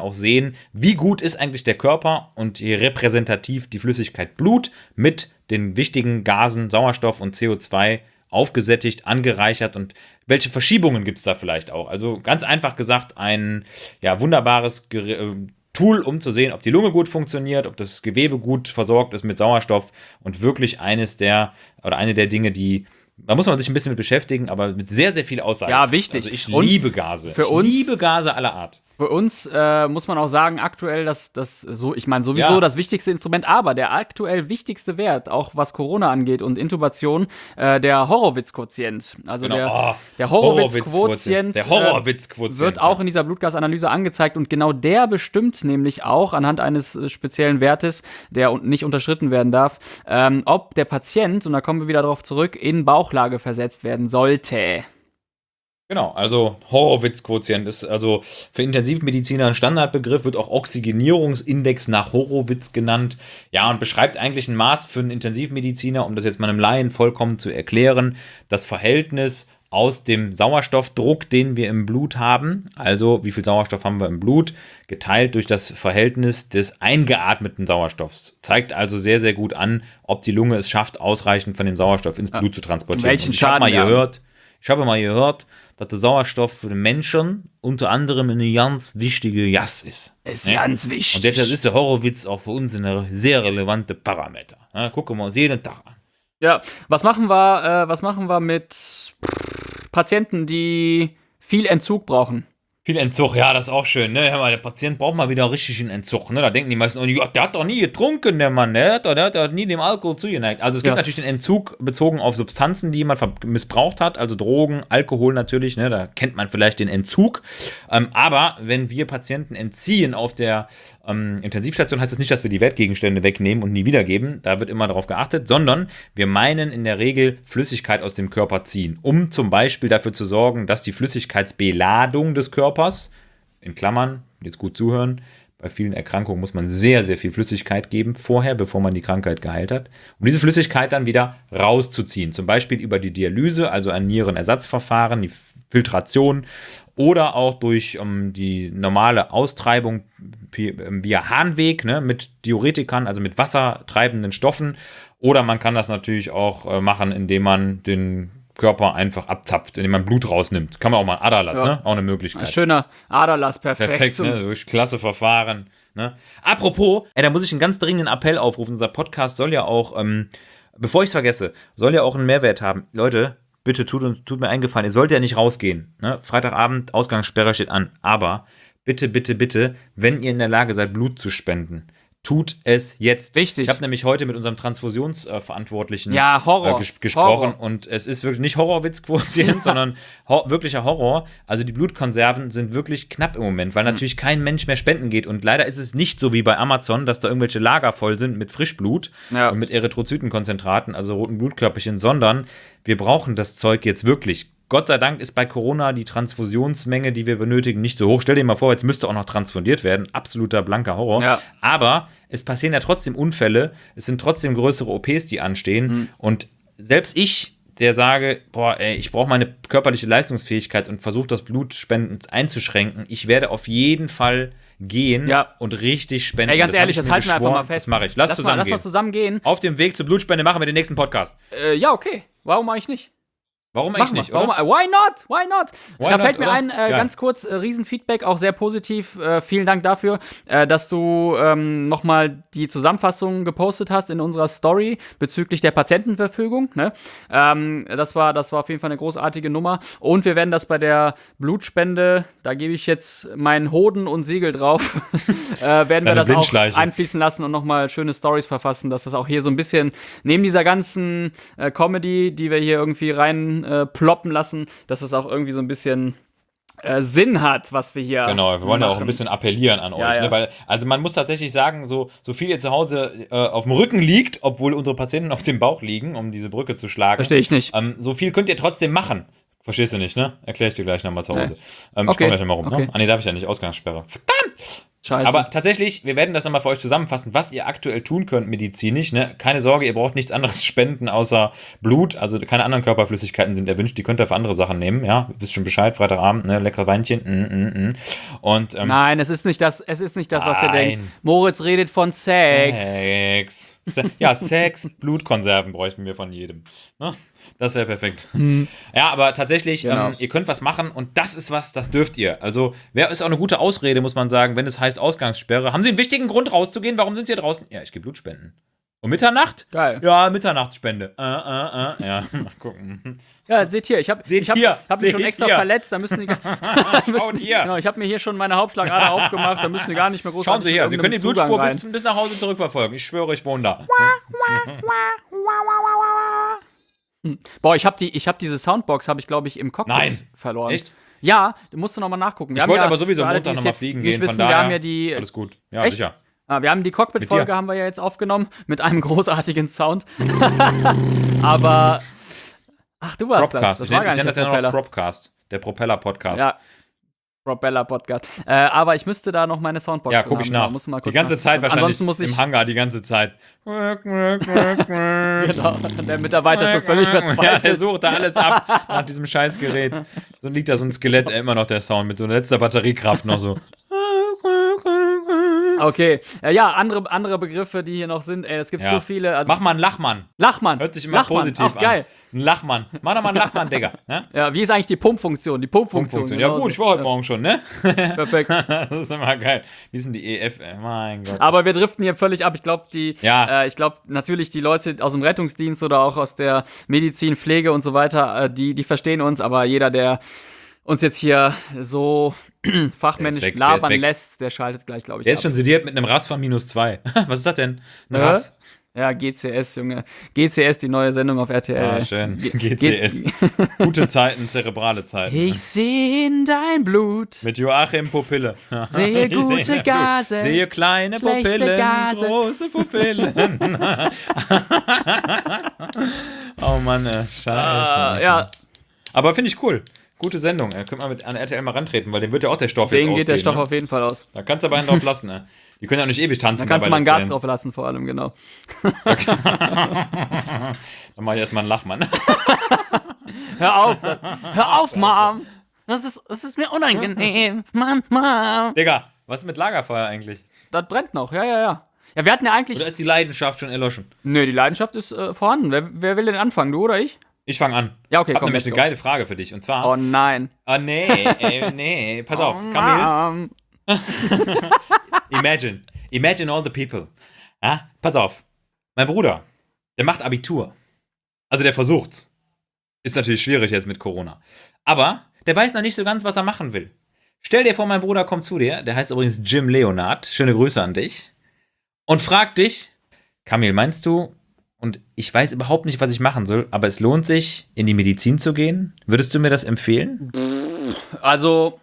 auch sehen, wie gut ist eigentlich der Körper und wie repräsentativ die Flüssigkeit Blut mit den wichtigen Gasen Sauerstoff und C O zwei aufgesättigt, angereichert und welche Verschiebungen gibt es da vielleicht auch. Also ganz einfach gesagt, ein ja, wunderbares Ger- Tool, um zu sehen, ob die Lunge gut funktioniert, ob das Gewebe gut versorgt ist mit Sauerstoff und wirklich eines der, oder eine der Dinge, die, da muss man sich ein bisschen mit beschäftigen, aber mit sehr, sehr viel Aussage. Ja, wichtig. Also ich Und liebe Gase. für ich uns- liebe Gase aller Art. Für uns äh, muss man auch sagen, aktuell das, das so, ich meine, sowieso Ja. das wichtigste Instrument, aber der aktuell wichtigste Wert, auch was Corona angeht und Intubation, äh, der Horowitz-Quotient. Also Genau. der, Oh, der Horowitz-Quotient Der äh, Horowitz-Quotient. wird auch in dieser Blutgasanalyse angezeigt und genau der bestimmt nämlich auch anhand eines äh, speziellen Wertes, der un- nicht unterschritten werden darf, ähm, ob der Patient, und da kommen wir wieder darauf zurück, in Bauchlage versetzt werden sollte. Genau, also Horowitz-Quotient ist also für Intensivmediziner ein Standardbegriff, wird auch Oxygenierungsindex nach Horowitz genannt. Ja, und beschreibt eigentlich ein Maß für einen Intensivmediziner, um das jetzt mal einem Laien vollkommen zu erklären, das Verhältnis aus dem Sauerstoffdruck, den wir im Blut haben, also wie viel Sauerstoff haben wir im Blut, geteilt durch das Verhältnis des eingeatmeten Sauerstoffs. Zeigt also sehr, sehr gut an, ob die Lunge es schafft, ausreichend von dem Sauerstoff ins Blut zu transportieren. welchen Und ich habe Schaden mal wir haben. gehört, ich habe mal gehört, dass der Sauerstoff für den Menschen unter anderem eine ganz wichtige Gas ist. Ist Ne? ganz wichtig. Und deshalb ist der Horowitz auch für uns ein sehr relevante Parameter. Ja, gucken wir uns jeden Tag an. Ja, was machen wir, äh, was machen wir mit Patienten, die viel Entzug brauchen? Viel Entzug, ja, das ist auch schön, ne? Hör mal, der Patient braucht mal wieder richtig einen Entzug, ne? Da denken die meisten, oh, ja, der hat doch nie getrunken, der Mann, der hat doch, der hat doch nie dem Alkohol zugeneigt. Also es gibt Ja. natürlich den Entzug bezogen auf Substanzen, die jemand ver- missbraucht hat, also Drogen, Alkohol natürlich, ne? Da kennt man vielleicht den Entzug. Ähm, aber wenn wir Patienten entziehen auf der ähm, Intensivstation, heißt das nicht, dass wir die Wertgegenstände wegnehmen und nie wiedergeben. Da wird immer darauf geachtet, sondern wir meinen in der Regel Flüssigkeit aus dem Körper ziehen, um zum Beispiel dafür zu sorgen, dass die Flüssigkeitsbeladung des Körpers, in Klammern, jetzt gut zuhören, bei vielen Erkrankungen muss man sehr, sehr viel Flüssigkeit geben vorher, bevor man die Krankheit geheilt hat, um diese Flüssigkeit dann wieder rauszuziehen. Zum Beispiel über die Dialyse, also ein Nierenersatzverfahren, die Filtration oder auch durch um, die normale Austreibung via Harnweg, ne, mit Diuretikern, also mit wassertreibenden Stoffen. Oder man kann das natürlich auch äh, machen, indem man den Körper einfach abzapft, indem man Blut rausnimmt. Kann man auch mal Aderlass, Ja. ne? Auch eine Möglichkeit. Ein schöner Aderlass, perfekt. Perfekt, ne? Durch klasse Verfahren. Ne? Apropos, ey, da muss ich einen ganz dringenden Appell aufrufen. Unser Podcast soll ja auch, ähm, bevor ich es vergesse, soll ja auch einen Mehrwert haben. Leute, bitte tut, uns, tut mir einen Gefallen. Ihr sollt ja nicht rausgehen. Ne? Freitagabend, Ausgangssperre steht an. Aber bitte, bitte, bitte, wenn ihr in der Lage seid, Blut zu spenden, tut es jetzt. Richtig. Ich habe nämlich heute mit unserem Transfusionsverantwortlichen Ja, Horror. äh, ges gesprochen Horror. und es ist wirklich nicht Horrorwitz-Quotient, sondern ho wirklicher Horror. Also die Blutkonserven sind wirklich knapp im Moment, weil natürlich kein Mensch mehr spenden geht und leider ist es nicht so wie bei Amazon, dass da irgendwelche Lager voll sind mit Frischblut Ja. und mit Erythrozytenkonzentraten, also roten Blutkörperchen, sondern wir brauchen das Zeug jetzt wirklich. Gott sei Dank ist bei Corona die Transfusionsmenge, die wir benötigen, nicht so hoch. Stell dir mal vor, jetzt müsste auch noch transfundiert werden. Absoluter blanker Horror. Ja. Aber es passieren ja trotzdem Unfälle. Es sind trotzdem größere O Ps, die anstehen. Mhm. Und selbst ich, der sage, boah, ey, ich brauche meine körperliche Leistungsfähigkeit und versuche das Blutspenden einzuschränken, ich werde auf jeden Fall gehen Ja. und richtig spenden. Ey, ganz Das hab ehrlich, ich das mir halten wir einfach geschworen. mal fest. Das mache ich. Lass, lass mal, zusammen lass mal gehen. zusammen gehen. Auf dem Weg zur Blutspende machen wir den nächsten Podcast. Äh, ja, okay. Warum mache ich nicht? Warum Mach eigentlich mal. nicht, Warum, oder? why not? Why not? Why da not, fällt mir oder? ein, äh, Geil. ganz kurz, äh, Riesenfeedback, auch sehr positiv. Äh, vielen Dank dafür, äh, dass du ähm, nochmal die Zusammenfassung gepostet hast in unserer Story bezüglich der Patientenverfügung. Ne? Ähm, das war, das war auf jeden Fall eine großartige Nummer. Und wir werden das bei der Blutspende, da gebe ich jetzt meinen Hoden und Siegel drauf, äh, werden wir Deine das auch Blindschleiche. einfließen lassen und nochmal schöne Stories verfassen, dass das auch hier so ein bisschen neben dieser ganzen äh, Comedy, die wir hier irgendwie rein äh, ploppen lassen, dass es auch irgendwie so ein bisschen äh, Sinn hat, was wir hier Genau, wir wollen ja auch ein machen. bisschen appellieren an euch, Ja, ja. Ne? Weil, also man muss tatsächlich sagen, so, so viel ihr zu Hause äh, auf dem Rücken liegt, obwohl unsere Patienten auf dem Bauch liegen, um diese Brücke zu schlagen. Verstehe ich nicht. Ähm, so viel könnt ihr trotzdem machen. Verstehst du nicht, ne? Erklär ich dir gleich nochmal zu Hause. Ähm, Okay, Ich komm gleich nochmal rum, okay. ne? Ah, nee, darf ich ja nicht, Ausgangssperre. Verdammt! Scheiße. Aber tatsächlich, wir werden das nochmal für euch zusammenfassen, was ihr aktuell tun könnt medizinisch. Ne? Keine Sorge, ihr braucht nichts anderes spenden außer Blut. Also keine anderen Körperflüssigkeiten sind erwünscht. Die könnt ihr für andere Sachen nehmen. Ja, ihr wisst schon Bescheid, Freitagabend, ne? Lecker Weinchen. Mm, mm, mm. Und, ähm, Nein, es ist nicht das, es ist nicht das, was ihr Nein. denkt. Moritz redet von Sex. Sex. Se- Ja, Sex, Blutkonserven bräuchten wir von jedem. Ne? Das wäre perfekt. Ja, aber tatsächlich, Genau. ähm, ihr könnt was machen und das ist was, das dürft ihr. Also, wer ist auch eine gute Ausrede, muss man sagen, wenn es heißt Ausgangssperre. Haben Sie einen wichtigen Grund rauszugehen? Warum sind Sie hier draußen? Ja, ich gehe Blut spenden. Um Mitternacht? Geil. Ja, Mitternachtsspende. Äh, äh, äh. Ja, mal gucken. Ja, seht hier, ich habe Seht ich hab, hier, hab mich schon seht extra hier. verletzt, da müssen die gar- müssen, Schaut hier. Genau, ich habe mir hier schon meine Hauptschlagader aufgemacht, da müssen die gar nicht mehr groß Schauen Sie her, Sie können die Blutspur bis, bis nach Hause zurückverfolgen. Ich schwöre, ich wohne da. Boah, ich habe die ich habe diese Soundbox habe ich glaube ich im Cockpit Nein. verloren. Echt? Ja, du musst du noch mal nachgucken. Wir Ich haben wollte ja, aber sowieso für alle, Montag die es nochmal jetzt fliegen nicht gehen, wissen, von wir haben daher ja die alles gut. Ja, Echt? sicher. Ah, wir haben die Mit Cockpit-Folge dir. haben wir ja jetzt aufgenommen mit einem großartigen Sound. Aber ach, du warst das. Propcast. Das Ich war nenne gar ich nicht nenne der das ja noch Propeller. Propcast. Der Propeller-Podcast. Ja. Propeller-Podcast. Äh, aber ich müsste da noch meine Soundbox Ja, drin guck ich haben. nach. Da muss man mal Die kurz ganze nach- Zeit wahrscheinlich Ansonsten muss ich im Hangar, die ganze Zeit. genau, der Mitarbeiter schon völlig Ja, der verzweifelt. sucht da alles ab nach diesem Scheißgerät. So liegt da so ein Skelett, äh, immer noch der Sound mit so einer letzter Batteriekraft noch so. Okay, äh, ja, andere, andere Begriffe, die hier noch sind. Ey, es gibt Ja. so viele. Also Mach mal einen Lachmann. Lachmann. Hört sich immer Lachmann, positiv auch an. geil. Ein Lachmann. Mach doch mal einen Lachmann, Digga. Ja? Ja, wie ist eigentlich die Pumpfunktion? Die Pumpfunktion. Funktion. Ja genau gut, so. ich war heute Morgen schon, ne? Perfekt. Das ist immer geil. Wie sind die E F? Ey? Mein Gott. Aber wir driften hier völlig ab. Ich glaube, die, Ja. äh, ich glaube natürlich die Leute aus dem Rettungsdienst oder auch aus der Medizin, Pflege und so weiter, äh, die, die verstehen uns. Aber jeder, der uns jetzt hier so fachmännisch Der ist weg, der ist labern weg. lässt, der schaltet gleich, glaube ich, Der ist ab. schon sediert mit einem Rass von minus zwei. Was ist das denn? Ein Hä? Rass? Ja, G C S, Junge. G C S, die neue Sendung auf R T L. Ah, schön. Ge- G C S. Gute Zeiten, zerebrale Zeiten. Ich sehe in dein Blut. Mit Joachim Pupille. Sehe Ich gute sehe- Gase, Sehe kleine schlechte Pupillen, Gase. große Pupillen. Oh Mann, ey, scheiße. Ah, ja, Aber finde ich cool. Gute Sendung. Ey. Könnt mal mit an R T L mal rantreten, weil dem wird ja auch der Stoff jetzt denen geht der ausgehen, Stoff ne? auf jeden Fall aus. Da kannst du aber einen drauf lassen. Ey. Die können ja auch nicht ewig tanzen. Dann kannst du bei mal ein Gas Let's drauf Dance. lassen, vor allem, genau. Dann mach ich erstmal einen Lachmann. Hör auf, hör auf, Mom. Das ist, das ist mir unangenehm. Mann, Mom. Digga, was ist mit Lagerfeuer eigentlich? Das brennt noch, ja, ja, ja. Ja, wir hatten ja eigentlich. Oder ist die Leidenschaft schon erloschen? Nö, die Leidenschaft ist äh, vorhanden. Wer, wer will denn anfangen, du oder ich? Ich fange an. Ja, okay, Hab komm, nämlich let's eine go. geile Frage für dich. Und zwar. Oh nein. Oh nee, ey, nee. Pass auf, Oh, Kamil. Mom. Imagine. Imagine all the people. Ja, pass auf. Mein Bruder, der macht Abitur. Also der versucht's. Ist natürlich schwierig jetzt mit Corona. Aber der weiß noch nicht so ganz, was er machen will. Stell dir vor, mein Bruder kommt zu dir. Der heißt übrigens Jim Leonard. Schöne Grüße an dich. Und fragt dich, Kamil, meinst du, und ich weiß überhaupt nicht, was ich machen soll, aber es lohnt sich, in die Medizin zu gehen? Würdest du mir das empfehlen? Also,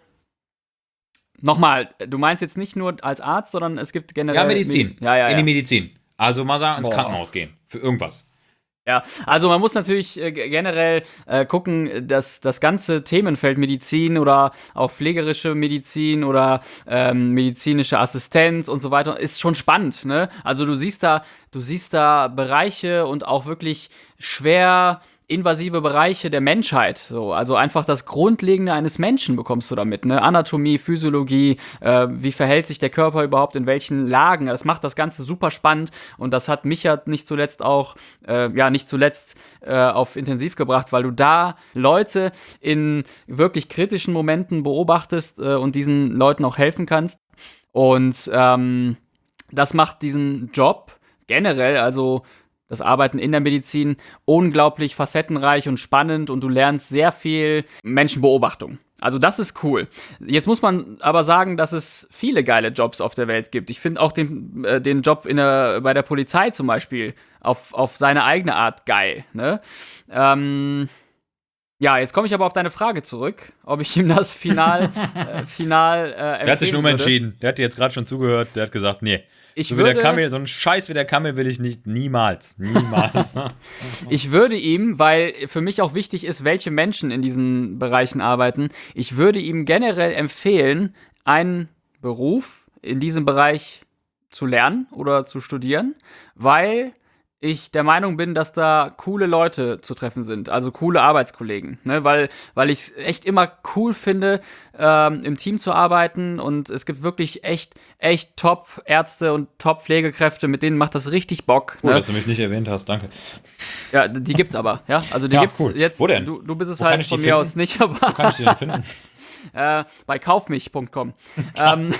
nochmal, du meinst jetzt nicht nur als Arzt, sondern es gibt generell. Ja, Medizin. Ja, ja, In ja. die Medizin. Also mal sagen, ins Boah. Krankenhaus gehen. Für irgendwas. Ja, also man muss natürlich äh, g- generell äh, gucken, dass das ganze Themenfeld Medizin oder auch pflegerische Medizin oder ähm, medizinische Assistenz und so weiter ist schon spannend, ne? Also du siehst da, du siehst da Bereiche und auch wirklich schwer invasive Bereiche der Menschheit. So, also einfach das Grundlegende eines Menschen bekommst du damit, ne? Anatomie, Physiologie, äh, wie verhält sich der Körper überhaupt in welchen Lagen? Das macht das Ganze super spannend und das hat mich ja nicht zuletzt auch, äh, ja, nicht zuletzt äh, auf Intensiv gebracht, weil du da Leute in wirklich kritischen Momenten beobachtest äh, und diesen Leuten auch helfen kannst. Und ähm, das macht diesen Job generell, also das Arbeiten in der Medizin, unglaublich facettenreich und spannend und du lernst sehr viel Menschenbeobachtung. Also das ist cool. Jetzt muss man aber sagen, dass es viele geile Jobs auf der Welt gibt. Ich finde auch den, äh, den Job in der, bei der Polizei zum Beispiel auf, auf seine eigene Art geil. Ne? Ähm, ja, jetzt komme ich aber auf deine Frage zurück, ob ich ihm das Final, äh, final äh, empfehlen Der hat sich nur würde. entschieden. Der hat dir jetzt gerade schon zugehört. Der hat gesagt, nee. Ich So wie der würde- Kamil, so ein Scheiß wie der Kamil will ich nicht. Niemals. Niemals. Ich würde ihm, weil für mich auch wichtig ist, welche Menschen in diesen Bereichen arbeiten, ich würde ihm generell empfehlen, einen Beruf in diesem Bereich zu lernen oder zu studieren, weil ich der Meinung bin, dass da coole Leute zu treffen sind, also coole Arbeitskollegen, ne? weil, weil ich es echt immer cool finde, ähm, im Team zu arbeiten und es gibt wirklich echt, echt Top-Ärzte und Top-Pflegekräfte, mit denen macht das richtig Bock. Cool, ne? dass du mich nicht erwähnt hast, danke. Ja, die gibt's aber, ja, also die Ja, gibt's cool. jetzt, Wo denn? Du, du bist es Wo kann halt ich die von mir finden? aus nicht, Wo aber kann ich die denn finden? äh, bei kaufmich punkt com. ähm,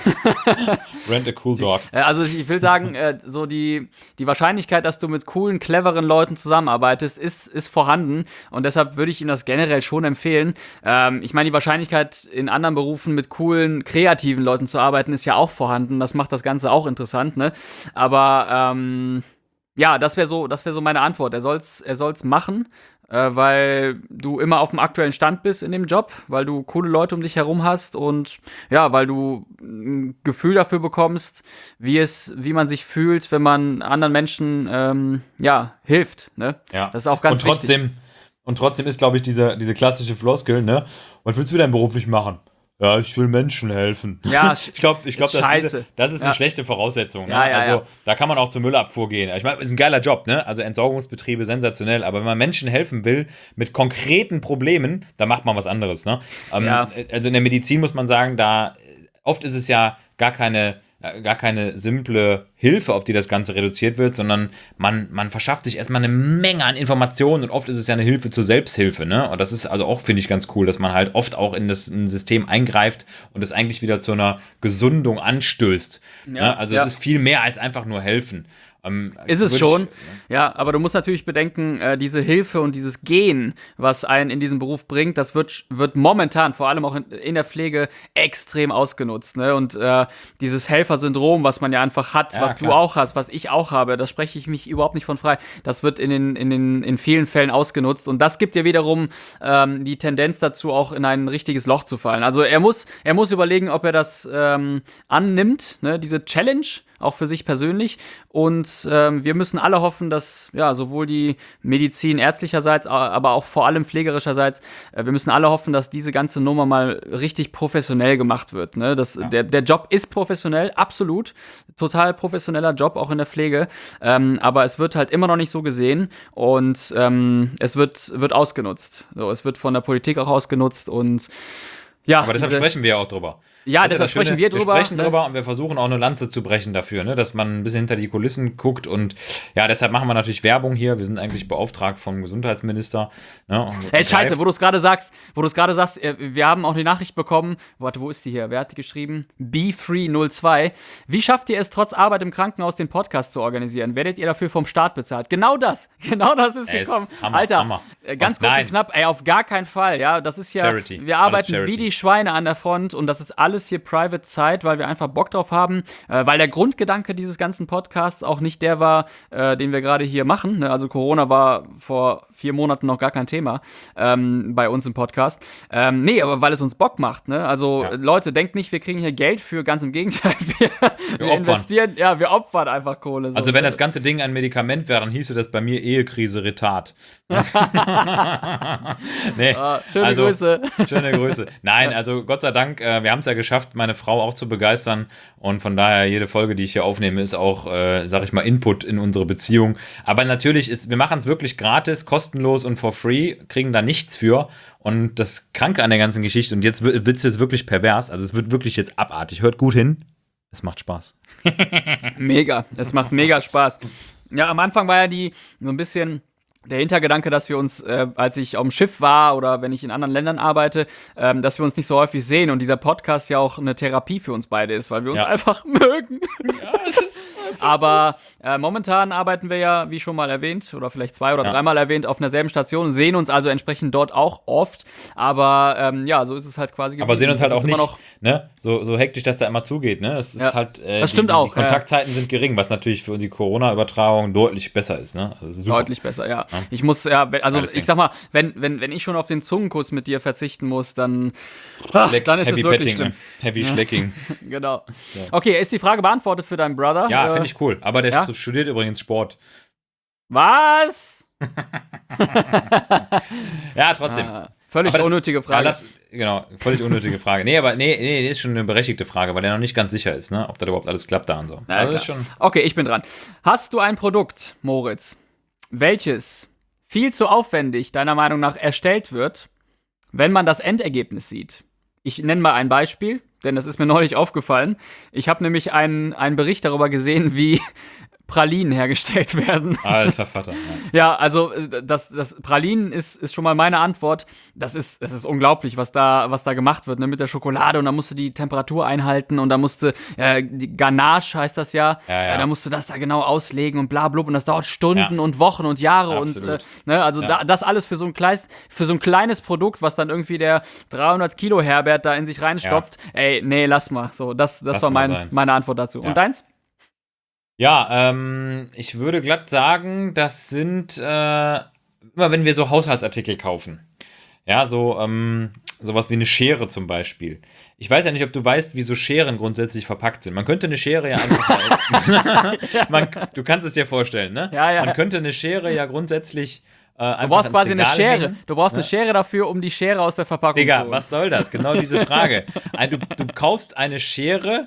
Rent a cool dog. Äh, Also ich will sagen, äh, so die, die Wahrscheinlichkeit, dass du mit coolen, cleveren Leuten zusammenarbeitest, ist, ist vorhanden. Und deshalb würde ich Ihnen das generell schon empfehlen. Ähm, ich meine, die Wahrscheinlichkeit, in anderen Berufen mit coolen, kreativen Leuten zu arbeiten, ist ja auch vorhanden. Das macht das Ganze auch interessant, ne? Aber ähm, ja, das wäre so, das wäre so meine Antwort. Er soll's, er soll's machen, äh, weil du immer auf dem aktuellen Stand bist in dem Job, weil du coole Leute um dich herum hast und ja, weil du ein Gefühl dafür bekommst, wie es, wie man sich fühlt, wenn man anderen Menschen ähm, ja hilft. Ne? Ja. Das ist auch ganz und trotzdem, wichtig. Und trotzdem ist, glaube ich, diese, diese klassische Floskel, ne? Was willst du denn beruflich machen? Ja, ich will Menschen helfen. Ja, ich glaube, ich glaub, ist dass scheiße. diese, das ist eine Ja. schlechte Voraussetzung. Ne? Ja, ja, also, ja. da kann man auch zur Müllabfuhr gehen. Ich meine, ist ein geiler Job, ne? Also, Entsorgungsbetriebe, sensationell. Aber wenn man Menschen helfen will mit konkreten Problemen, dann macht man was anderes, ne? Ähm, Ja. Also, in der Medizin muss man sagen, da oft ist es ja gar keine. gar keine simple Hilfe, auf die das Ganze reduziert wird, sondern man, man verschafft sich erstmal eine Menge an Informationen und oft ist es ja eine Hilfe zur Selbsthilfe, ne? Und das ist also auch, finde ich, ganz cool, dass man halt oft auch in das in ein System eingreift und es eigentlich wieder zu einer Gesundung anstößt. Ja, ne? Also ja. es ist viel mehr als einfach nur helfen. Ähm, Ist es würd schon, Ich, ja, aber du musst natürlich bedenken, äh, diese Hilfe und dieses Gehen, was einen in diesen Beruf bringt, das wird, wird momentan, vor allem auch in, in der Pflege, extrem ausgenutzt, ne? Und äh, dieses Helfersyndrom, was man ja einfach hat, Ja, was du klar. auch hast, was ich auch habe, da spreche ich mich überhaupt nicht von frei, das wird in den, in den, in vielen Fällen ausgenutzt und das gibt ja wiederum ähm, die Tendenz dazu, auch in ein richtiges Loch zu fallen. Also er muss, er muss überlegen, ob er das ähm, annimmt, ne? Diese Challenge, auch für sich persönlich. Und ähm, wir müssen alle hoffen, dass ja sowohl die Medizin ärztlicherseits, aber auch vor allem pflegerischerseits, äh, wir müssen alle hoffen, dass diese ganze Nummer mal richtig professionell gemacht wird. Ne? Das, Ja. der, der Job ist professionell, absolut. Total professioneller Job, auch in der Pflege. Ähm, aber es wird halt immer noch nicht so gesehen und ähm, es wird, wird ausgenutzt. So, es wird von der Politik auch ausgenutzt und ja, aber deshalb diese- sprechen wir ja auch drüber. Ja, Das ist deshalb das Schöne, sprechen wir drüber, Wir sprechen ne? drüber und wir versuchen auch eine Lanze zu brechen dafür, ne? Dass man ein bisschen hinter die Kulissen guckt und ja, deshalb machen wir natürlich Werbung hier. Wir sind eigentlich beauftragt vom Gesundheitsminister. Ne? Und Ey, scheiße, greift- wo du es gerade sagst, wo du es gerade sagst, äh, wir haben auch die Nachricht bekommen, warte, wo ist die hier? Wer hat die geschrieben? B drei null zwei. Wie schafft ihr es, trotz Arbeit im Krankenhaus den Podcast zu organisieren? Werdet ihr dafür vom Staat bezahlt? Genau das, genau das ist Ey, ist gekommen. Hammer, Alter, Hammer. äh, ganz Und kurz nein. und knapp, ey, auf gar keinen Fall, ja, das ist ja, Charity. wir Alles arbeiten Charity. wie die Schweine an der Front und das ist alles hier Private Zeit, weil wir einfach Bock drauf haben, äh, weil der Grundgedanke dieses ganzen Podcasts auch nicht der war, äh, den wir gerade hier machen, ne? Also Corona war vor vier Monaten noch gar kein Thema ähm, bei uns im Podcast. Ähm, nee, aber weil es uns Bock macht, ne? Also Ja. äh, Leute, denkt nicht, wir kriegen hier Geld für, ganz im Gegenteil, wir, wir, opfern. investieren, ja, wir opfern einfach Kohle. So, Also wenn ne? das ganze Ding ein Medikament wäre, dann hieße das bei mir Ehekrise Retard. nee, Ah, schöne also, Grüße. Schöne Grüße. Nein, also Gott sei Dank, äh, wir haben es ja geschafft, meine Frau auch zu begeistern und von daher jede Folge, die ich hier aufnehme, ist auch, äh, sag ich mal, Input in unsere Beziehung. Aber natürlich ist, wir machen es wirklich gratis, kostenlos und for free, kriegen da nichts für. Und das Kranke an der ganzen Geschichte, und jetzt wird es jetzt wirklich pervers, also es wird wirklich jetzt abartig. Hört gut hin, es macht Spaß. Mega, es macht mega Spaß. Ja, am Anfang war ja die so ein bisschen der Hintergedanke, dass wir uns, äh, als ich auf dem Schiff war oder wenn ich in anderen Ländern arbeite, ähm, dass wir uns nicht so häufig sehen und dieser Podcast ja auch eine Therapie für uns beide ist, weil wir uns Ja. einfach mögen. Aber äh, momentan arbeiten wir ja, wie schon mal erwähnt, oder vielleicht zwei oder Ja. dreimal erwähnt, auf einer selben Station, sehen uns also entsprechend dort auch oft. Aber ähm, ja, so ist es halt quasi Aber sehen uns halt Es auch ist immer nicht, noch ne? so, so hektisch, dass da immer zugeht. Ne? Es ist Ja. halt, äh, Das stimmt die, auch, Die Kontaktzeiten sind gering, was natürlich für die Corona-Übertragung deutlich besser ist. Ne? Also super. deutlich besser, ja. Ich muss, ja, wenn- also Geiles Ding. ich sag mal, wenn, wenn, wenn ich schon auf den Zungenkuss mit dir verzichten muss, dann, ah, Schleck- dann ist es Heavy wirklich Petting, schlimm. ne? Heavy Schlecking. Genau. Okay, ist die Frage beantwortet für deinen Brother? Ja, Äh, finde ich cool. Aber der ja? stu- studiert übrigens Sport. Was? Ja, trotzdem. Ah, Völlig das, unnötige Frage. Ja, das, genau, völlig unnötige Frage. Nee, aber nee, nee, nee, ist schon eine berechtigte Frage, weil der noch nicht ganz sicher ist, ne, ob das überhaupt alles klappt da und so. Ja, also klar. ist schon Okay, ich bin dran. Hast du ein Produkt, Moritz, welches viel zu aufwendig deiner Meinung nach erstellt wird, wenn man das Endergebnis sieht? Ich nenne mal ein Beispiel, denn das ist mir neulich aufgefallen. Ich habe nämlich einen, einen Bericht darüber gesehen, wie Pralinen hergestellt werden. alter Vater. Ja. Ja, also äh, das, das Pralinen ist, ist schon mal meine Antwort. Das ist, das ist unglaublich, was da, was da gemacht wird, ne, mit der Schokolade. Und da musst du die Temperatur einhalten und da musst du, äh, die Ganache heißt das ja, Ja, ja. Äh, da musst du das da genau auslegen und bla blub. Und das dauert Stunden Ja. und Wochen und Jahre. Und Absolut. äh, ne, also Ja. da, das alles für so, ein kleines, für so ein kleines Produkt, was dann irgendwie der dreihundert Kilo Herbert da in sich reinstopft. Ey, nee, lass mal. So, das, das Lass war mal mein, sein. meine Antwort dazu. Ja. Und deins? Ja, ähm, ich würde glatt sagen, das sind, äh, immer wenn wir so Haushaltsartikel kaufen. Ja, so, ähm, sowas wie eine Schere zum Beispiel. Ich weiß ja nicht, ob du weißt, wie so Scheren grundsätzlich verpackt sind. Man könnte eine Schere ja einfach. Man, du kannst es dir vorstellen, ne? Ja, ja. Man könnte eine Schere ja grundsätzlich. Äh, einfach Du brauchst ans quasi eine Regal Schere. hängen. Du brauchst eine Schere dafür, um die Schere aus der Verpackung zu Digga, holen. was soll das? Genau diese Frage. Ein- Du, du kaufst eine Schere,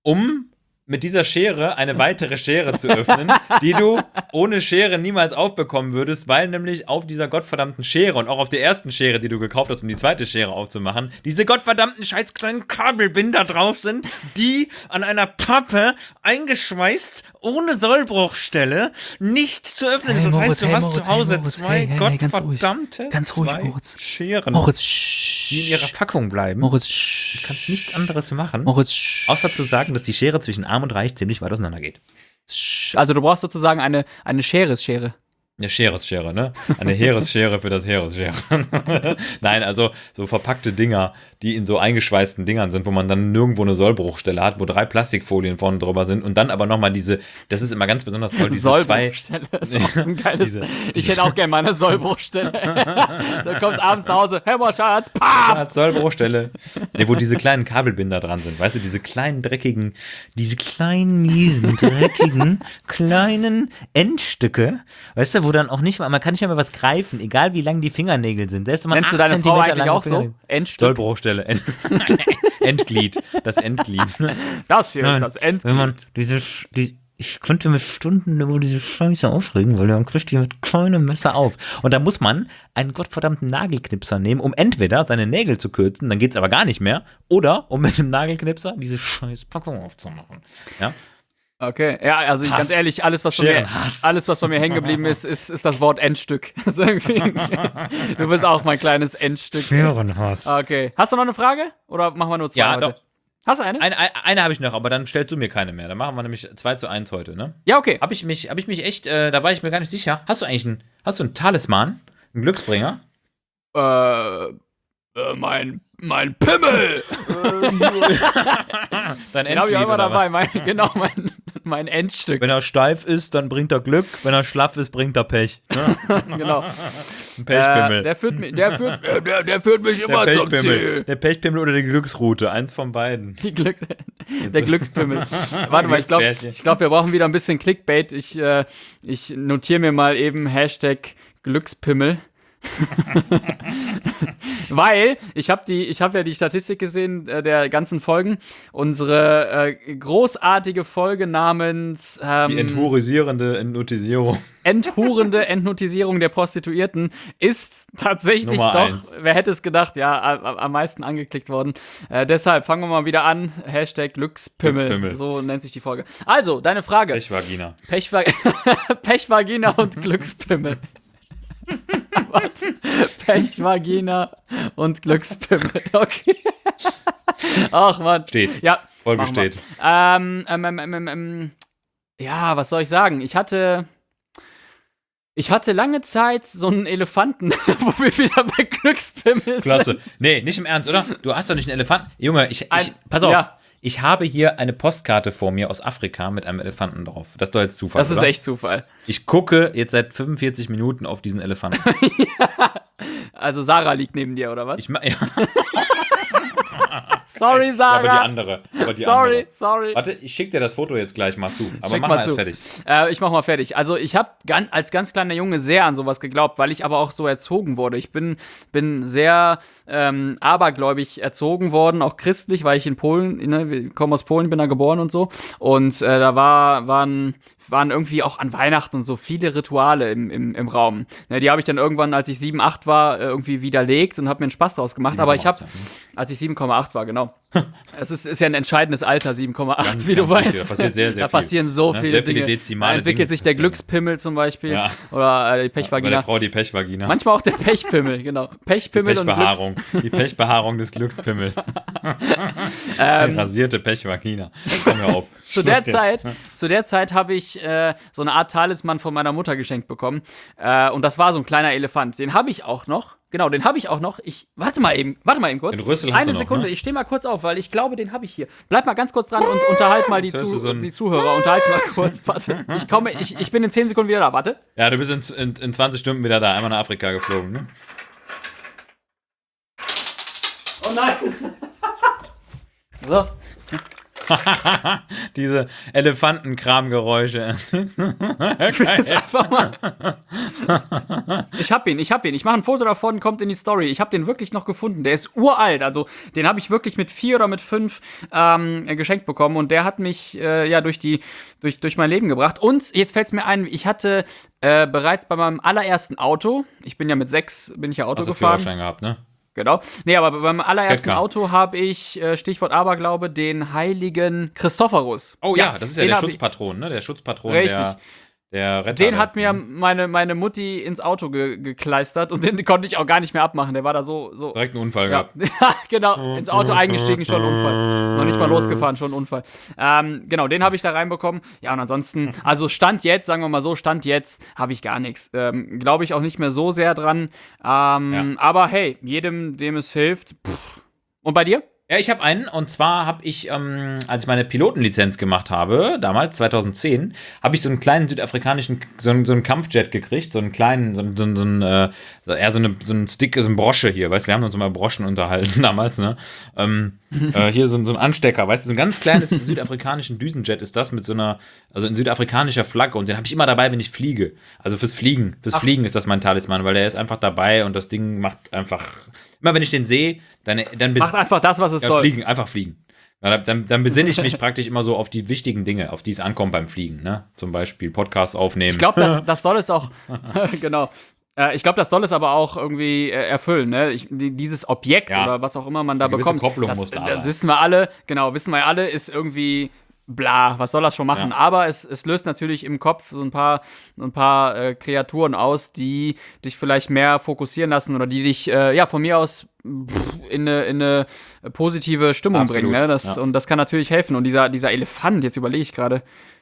um mit dieser Schere eine weitere Schere zu öffnen, die du ohne Schere niemals aufbekommen würdest, weil nämlich auf dieser gottverdammten Schere und auch auf der ersten Schere, die du gekauft hast, um die zweite Schere aufzumachen, diese gottverdammten scheiß kleinen Kabelbinder drauf sind, die an einer Pappe eingeschweißt, ohne Sollbruchstelle, nicht zu öffnen Hey, sind. Das Moritz, heißt, du hey, hast Moritz, zu Hause hey, Moritz, zwei hey, hey, hey, ganz ruhig. gottverdammte Ganz ruhig, zwei Moritz. Scheren, Moritz, die in ihrer Packung bleiben. Moritz, Du kannst nichts anderes machen, Moritz, außer zu sagen, dass die Schere zwischen Arm und Reich ziemlich weit auseinander geht. also du brauchst sozusagen eine, eine Scheresschere. Eine Scheresschere, ne? Eine Heeresschere für das Heeresschere. Nein, also so verpackte Dinger, die in so eingeschweißten Dingern sind, wo man dann nirgendwo eine Sollbruchstelle hat, wo drei Plastikfolien vorne drüber sind und dann aber nochmal diese, das ist immer ganz besonders toll, diese zwei... Sollbruchstelle ist auch ein geiles. Diese- ich hätte auch gerne mal eine Sollbruchstelle. Du kommst abends nach Hause, hey mal Schatz, paf! Ja, Sollbruchstelle. Ne, wo diese kleinen Kabelbinder dran sind, weißt du, diese kleinen dreckigen, diese kleinen miesen, dreckigen, kleinen Endstücke, weißt du, wo dann auch nicht mal, man kann nicht mehr was greifen, egal wie lang die Fingernägel sind. Selbst wenn man Nennst du acht deine Frau Zentimeter eigentlich lange auch so? Fingernägel- Endstück? Sollbruchstelle. End Endglied. Das Endglied. Das hier ist Nein, das Wenn Endglied. man diese, Sch- die, ich könnte mich Stunden über diese Scheiße aufregen, weil dann kriegt die mit keinem Messer auf. Und da muss man einen gottverdammten Nagelknipser nehmen, um entweder seine Nägel zu kürzen, dann geht's aber gar nicht mehr, oder um mit dem Nagelknipser diese scheiß Packung aufzumachen. Ja? Okay, ja, also ich, Hass. ganz ehrlich, alles was, bei mir, Scherenhass. alles, was bei mir hängen geblieben ist, ist, ist das Wort Endstück. Also irgendwie, du bist auch mein kleines Endstück. Scherenhass. Okay. Hast du noch eine Frage? Oder machen wir nur zwei Ja, heute? doch. Hast du eine? Eine, eine, eine habe ich noch, aber dann stellst du mir keine mehr. Dann machen wir nämlich zwei zu eins heute, ne? Ja, okay. Habe ich mich, habe ich mich echt, äh, da war ich mir gar nicht sicher. Hast du eigentlich einen, hast du einen Talisman? Einen Glücksbringer? Äh, äh mein, mein Pimmel! Dein Den habe ich Endglied auch immer oder dabei. Mein, genau, mein, mein Endstück. Wenn er steif ist, dann bringt er Glück. Wenn er schlaff ist, bringt er Pech. Ne? Genau. Ein Äh, Pechpimmel. der, führt mich, der, führt, äh, der, der führt mich immer der zum Pechpimmel. Ziel. Der Pechpimmel oder die Glücksrute. Eins von beiden. Die Glücks der Glückspimmel. Warte mal, ich glaube, Glückspärchen. ich glaub, wir brauchen wieder ein bisschen Clickbait. Ich, äh, ich notiere mir mal eben Hashtag Glückspimmel. Weil, ich habe die, ich habe ja die Statistik gesehen äh, der ganzen Folgen. Unsere äh, großartige Folge namens ähm, Die enthurisierende Entnotisierung. Enthurende Entnotisierung der Prostituierten ist tatsächlich Nummer doch, eins. wer hätte es gedacht, ja, a- a- am meisten angeklickt worden. Äh, deshalb fangen wir mal wieder an. Hashtag Glückspimmel. Glückspimmel. So nennt sich die Folge. Also, deine Frage. Pechvagina. Pechva Pechvagina und Glückspimmel. Was? Pechvagina und Glückspimmel. Okay. Ach, Mann. Steht. Ja. Folge machen wir. steht. Ähm, ähm, ähm, ähm, ähm, ja, was soll ich sagen? Ich hatte. Ich hatte lange Zeit so einen Elefanten, wo wir wieder bei Glückspimmel Klasse. sind. Nee, nicht im Ernst, oder? Du hast doch nicht einen Elefanten. Junge, ich, ich Ein- pass auf. ja. Ich habe hier eine Postkarte vor mir aus Afrika mit einem Elefanten drauf. Das ist doch jetzt Zufall, Das ist oder? echt Zufall. Ich gucke jetzt seit fünfundvierzig Minuten auf diesen Elefanten. Also Sarah liegt neben dir, oder was? Ich ma ja. Sorry, Ja, Sarah. aber die andere. Aber die sorry, andere. sorry. Warte, ich schick dir das Foto jetzt gleich mal zu. Aber Schick mach mal mal zu. erst fertig. Äh, ich mach mal fertig. Also ich habe ganz, als ganz kleiner Junge sehr an sowas geglaubt, weil ich aber auch so erzogen wurde. Ich bin, bin sehr ähm, abergläubig erzogen worden, auch christlich, weil ich in Polen, ne, wir kommen aus Polen, bin da geboren und so. Und äh, da war, waren waren irgendwie auch an Weihnachten und so viele Rituale im, im, im Raum. Ne, die habe ich dann irgendwann, als ich sieben, acht war, äh, irgendwie widerlegt und habe mir einen Spaß draus gemacht. Aber ich habe, als ich sieben Komma acht war, genau. Es ist, ist ja ein entscheidendes Alter, sieben Komma acht, Ganz, wie du ganz weißt. wichtig. Da passiert sehr, sehr da viel. passieren so Ne? viele Sehr viele Dinge. dezimale Da entwickelt Dinge sich der passieren. Glückspimmel zum Beispiel. Ja. Oder äh, die Bei der Pechvagina. Frau die Pechvagina. Manchmal auch der Pechpimmel, genau. Pechpimmel die und Pechbehaarung. Glücks. Die Pechbehaarung des Glückspimmels. Ähm, Die rasierte Pechvagina. Komm mir auf. Zu der Schluss jetzt. Zeit, zu der Zeit habe ich äh, so eine Art Talisman von meiner Mutter geschenkt bekommen. Äh, und das war so ein kleiner Elefant. Den habe ich auch noch. Genau, den habe ich auch noch. Ich warte mal eben, warte mal eben kurz. Den Rüssel hast Eine du noch, Sekunde, ne? ich stehe mal kurz auf, weil ich glaube, den habe ich hier. Bleib mal ganz kurz dran und unterhalt mal die, Jetzt hörst du Zu so ein- die Zuhörer. Unterhalte mal kurz. Warte, ich komme, ich, ich bin in zehn Sekunden wieder da. Warte. Ja, du bist in, in, in zwanzig Stunden wieder da. Einmal nach Afrika geflogen, ne? Oh nein. So. Diese Elefantenkramgeräusche. Einfach mal. Ich hab ihn, ich hab ihn. Ich mache ein Foto davon, kommt in die Story. Ich habe den wirklich noch gefunden. Der ist uralt. Also den habe ich wirklich mit vier oder mit fünf ähm, geschenkt bekommen. Und der hat mich äh, ja durch die durch durch mein Leben gebracht. Und jetzt fällt es mir ein, ich hatte äh, bereits bei meinem allerersten Auto. Ich bin ja mit sechs bin ich ja Auto Hast du gefahren. Führerschein gehabt, ne? Genau. Nee, aber beim allerersten Lecker. Auto habe ich, äh, Stichwort Aberglaube, den heiligen Christophorus. Oh ja, das ist ja den der hab ich- Schutzpatron, ne? Der Schutzpatron Richtig. der, der Retter. Den hat mir meine, meine Mutti ins Auto ge gekleistert und den konnte ich auch gar nicht mehr abmachen. Der war da so. so direkt einen Unfall ja, gehabt. genau, ins Auto eingestiegen, schon Unfall. Noch nicht mal losgefahren, schon Unfall. Ähm, genau, den habe ich da reinbekommen. Ja, und ansonsten, also Stand jetzt, sagen wir mal so, Stand jetzt habe ich gar nichts. Ähm, Glaube ich auch nicht mehr so sehr dran. Ähm, Ja. Aber hey, jedem, dem es hilft. Pff. Und bei dir? Ja, ich habe einen, und zwar habe ich, ähm, als ich meine Pilotenlizenz gemacht habe, damals, zweitausendzehn, habe ich so einen kleinen südafrikanischen, so einen, so einen Kampfjet gekriegt, so einen kleinen, so, einen- so, einen- so, einen, äh, so, eher so, eine, so einen Stick, so eine Brosche hier, weißt du, wir haben uns immer Broschen unterhalten damals, ne? Ähm, äh, hier so, ein- so ein Anstecker, weißt du, so ein ganz kleines südafrikanischen Düsenjet ist das mit so einer, also in südafrikanischer Flagge, und den habe ich immer dabei, wenn ich fliege. Also fürs Fliegen, fürs Fliegen ist das mein Talisman, weil der ist einfach dabei und das Ding macht einfach, immer wenn ich den sehe, dann, dann bis- Macht einfach das, was es ja, soll. fliegen, einfach fliegen. Ja, dann, dann besinne ich mich praktisch immer so auf die wichtigen Dinge, auf die es ankommt beim Fliegen. Ne? Zum Beispiel Podcast aufnehmen. Ich glaube, das, das soll es auch. Genau. Äh, ich glaube, das soll es aber auch irgendwie äh, erfüllen. Ne? Ich, die, dieses Objekt Ja. oder was auch immer man da Eine gewisse bekommt. Kopplung das, muss da das sein. wissen wir alle. Genau, wissen wir alle, ist irgendwie. Bla, was soll das schon machen? Ja. Aber es, es löst natürlich im Kopf so ein paar, so ein paar äh, Kreaturen aus, die dich vielleicht mehr fokussieren lassen oder die dich, äh, ja, von mir aus pff, in eine, in eine positive Stimmung Absolut, bringen. Ne? Das, ja. Und das kann natürlich helfen. Und dieser, dieser Elefant, jetzt überlege ich gerade,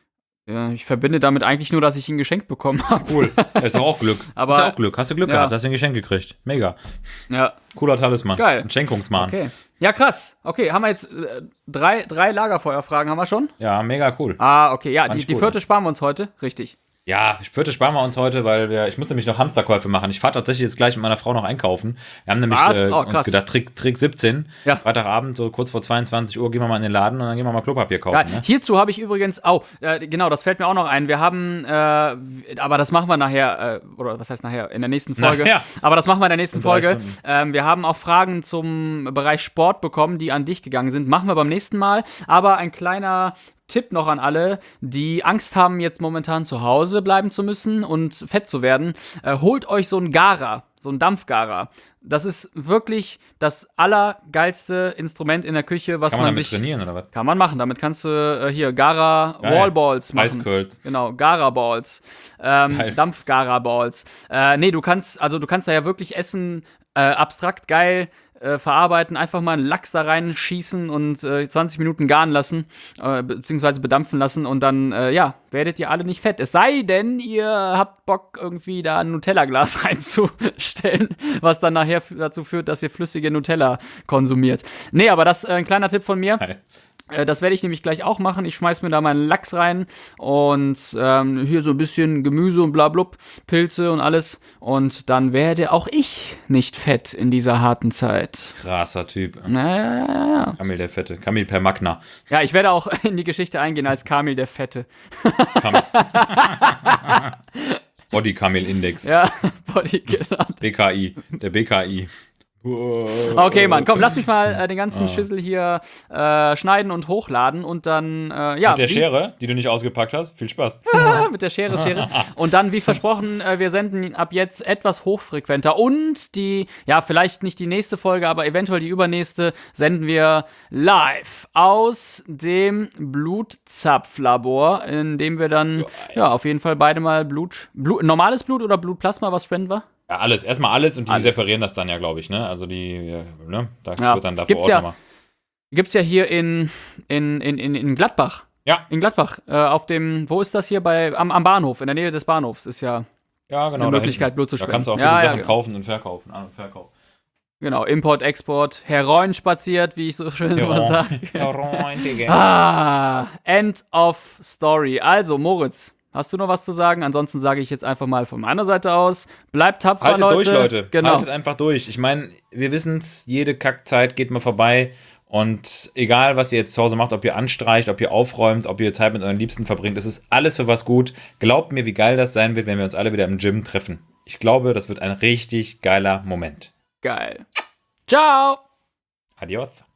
ja, ich verbinde damit eigentlich nur, dass ich ihn geschenkt bekommen habe. Cool. Ist doch auch Glück. Aber- ist ja auch Glück. Hast du Glück Ja. gehabt, hast du ein Geschenk gekriegt. Mega. Ja, Cooler Talisman. Geil. Ein Schenkungsmann. okay. Ja, krass. Okay, haben wir jetzt äh, drei, drei Lagerfeuerfragen, haben wir schon? Ja, mega cool. Ah, okay. Ja, Fand die, ich die gut, vierte ne? sparen wir uns heute. Richtig. Ja, ich würde sparen wir uns heute, weil wir, ich muss nämlich noch Hamsterkäufe machen. Ich fahre tatsächlich jetzt gleich mit meiner Frau noch einkaufen. Wir haben nämlich Was? äh, Oh, uns krass. gedacht, Trick, Trick siebzehn, Ja. Freitagabend, so kurz vor zweiundzwanzig Uhr, gehen wir mal in den Laden und dann gehen wir mal Klopapier kaufen. Geil. Ne? Hierzu habe ich übrigens, oh, äh, genau, das fällt mir auch noch ein. Wir haben, äh, aber das machen wir nachher, äh, oder was heißt nachher, in der nächsten Folge. Nachher. Aber das machen wir in der nächsten In drei Folge. Stunden. Ähm, wir haben auch Fragen zum Bereich Sport bekommen, die an dich gegangen sind. Machen wir beim nächsten Mal. Aber ein kleiner Tipp noch an alle, die Angst haben, jetzt momentan zu Hause bleiben zu müssen und fett zu werden. Äh, holt euch so ein Gara, so ein Dampfgarer. Das ist wirklich das allergeilste Instrument in der Küche, was Kann man man damit sich trainieren oder was? kann man machen. Damit kannst du äh, hier Gara Geil. Wallballs machen. Eiscurls. Genau, Gara Balls. Ähm, Geil. Dampf Gara Balls. Äh, nee, du kannst, also du kannst da ja wirklich Essen äh, abstrakt geil äh, verarbeiten, einfach mal einen Lachs da reinschießen und äh, zwanzig Minuten garen lassen, äh, beziehungsweise bedampfen lassen und dann, äh, ja, werdet ihr alle nicht fett. Es sei denn, ihr habt Bock, irgendwie da ein Nutella-Glas reinzustellen, was dann nachher f- dazu führt, dass ihr flüssige Nutella konsumiert. Nee, aber das äh, ein kleiner Tipp von mir. Geil. Äh, das werde ich nämlich gleich auch machen. Ich schmeiß mir da meinen Lachs rein und ähm, hier so ein bisschen Gemüse und blablub, Pilze und alles. Und dann werde auch ich nicht fett in dieser harten Zeit. Krasser Typ. Naja. Kamil der Fette. Kamil per Magna. Ja, ich werde auch in die Geschichte eingehen als Kamil der Fette. Kamil. Body Kamil Index. Ja, Body, genau. B K I. Der B K I. Okay, Mann, komm, lass mich mal äh, den ganzen Schüssel hier äh, schneiden und hochladen und dann, äh, ja. Mit der wie, Schere, die du nicht ausgepackt hast. Viel Spaß. mit der Schere, Schere. Und dann, wie versprochen, äh, wir senden ab jetzt etwas hochfrequenter und die, ja, vielleicht nicht die nächste Folge, aber eventuell die übernächste, senden wir live aus dem Blutzapflabor, in dem wir dann, ja, auf jeden Fall beide mal Blut, Blut, normales Blut oder Blutplasma, was spenden wir? Ja, alles. Erstmal alles und die Alles. separieren das dann ja, glaube ich, ne? Also die, ja, ne? Das Ja. wird dann da vor Gibt's Ort ja- nochmal. Gibt's ja hier in, in, in, in, in Gladbach. Ja. In Gladbach, äh, auf dem, wo ist das hier? Bei, am, am Bahnhof, in der Nähe des Bahnhofs ist ja Ja, genau. eine da Möglichkeit, hinten. Blut zu Da spenden. kannst du auch viele Ja, ja, Sachen genau. kaufen und verkaufen. An- und Verkauf. Genau, Import, Export, Heroin spaziert, wie ich so schön immer sage. Heroin, Digga. Ah, End of Story. Also, Moritz, hast du noch was zu sagen? Ansonsten sage ich jetzt einfach mal von meiner Seite aus, bleibt tapfer, Haltet Leute. durch, Leute. Genau. Haltet einfach durch. Ich meine, wir wissen es, jede Kackzeit geht mal vorbei. Und egal, was ihr jetzt zu Hause macht, ob ihr anstreicht, ob ihr aufräumt, ob ihr Zeit mit euren Liebsten verbringt, es ist alles für was gut. Glaubt mir, wie geil das sein wird, wenn wir uns alle wieder im Gym treffen. Ich glaube, das wird ein richtig geiler Moment. Geil. Ciao. Adios.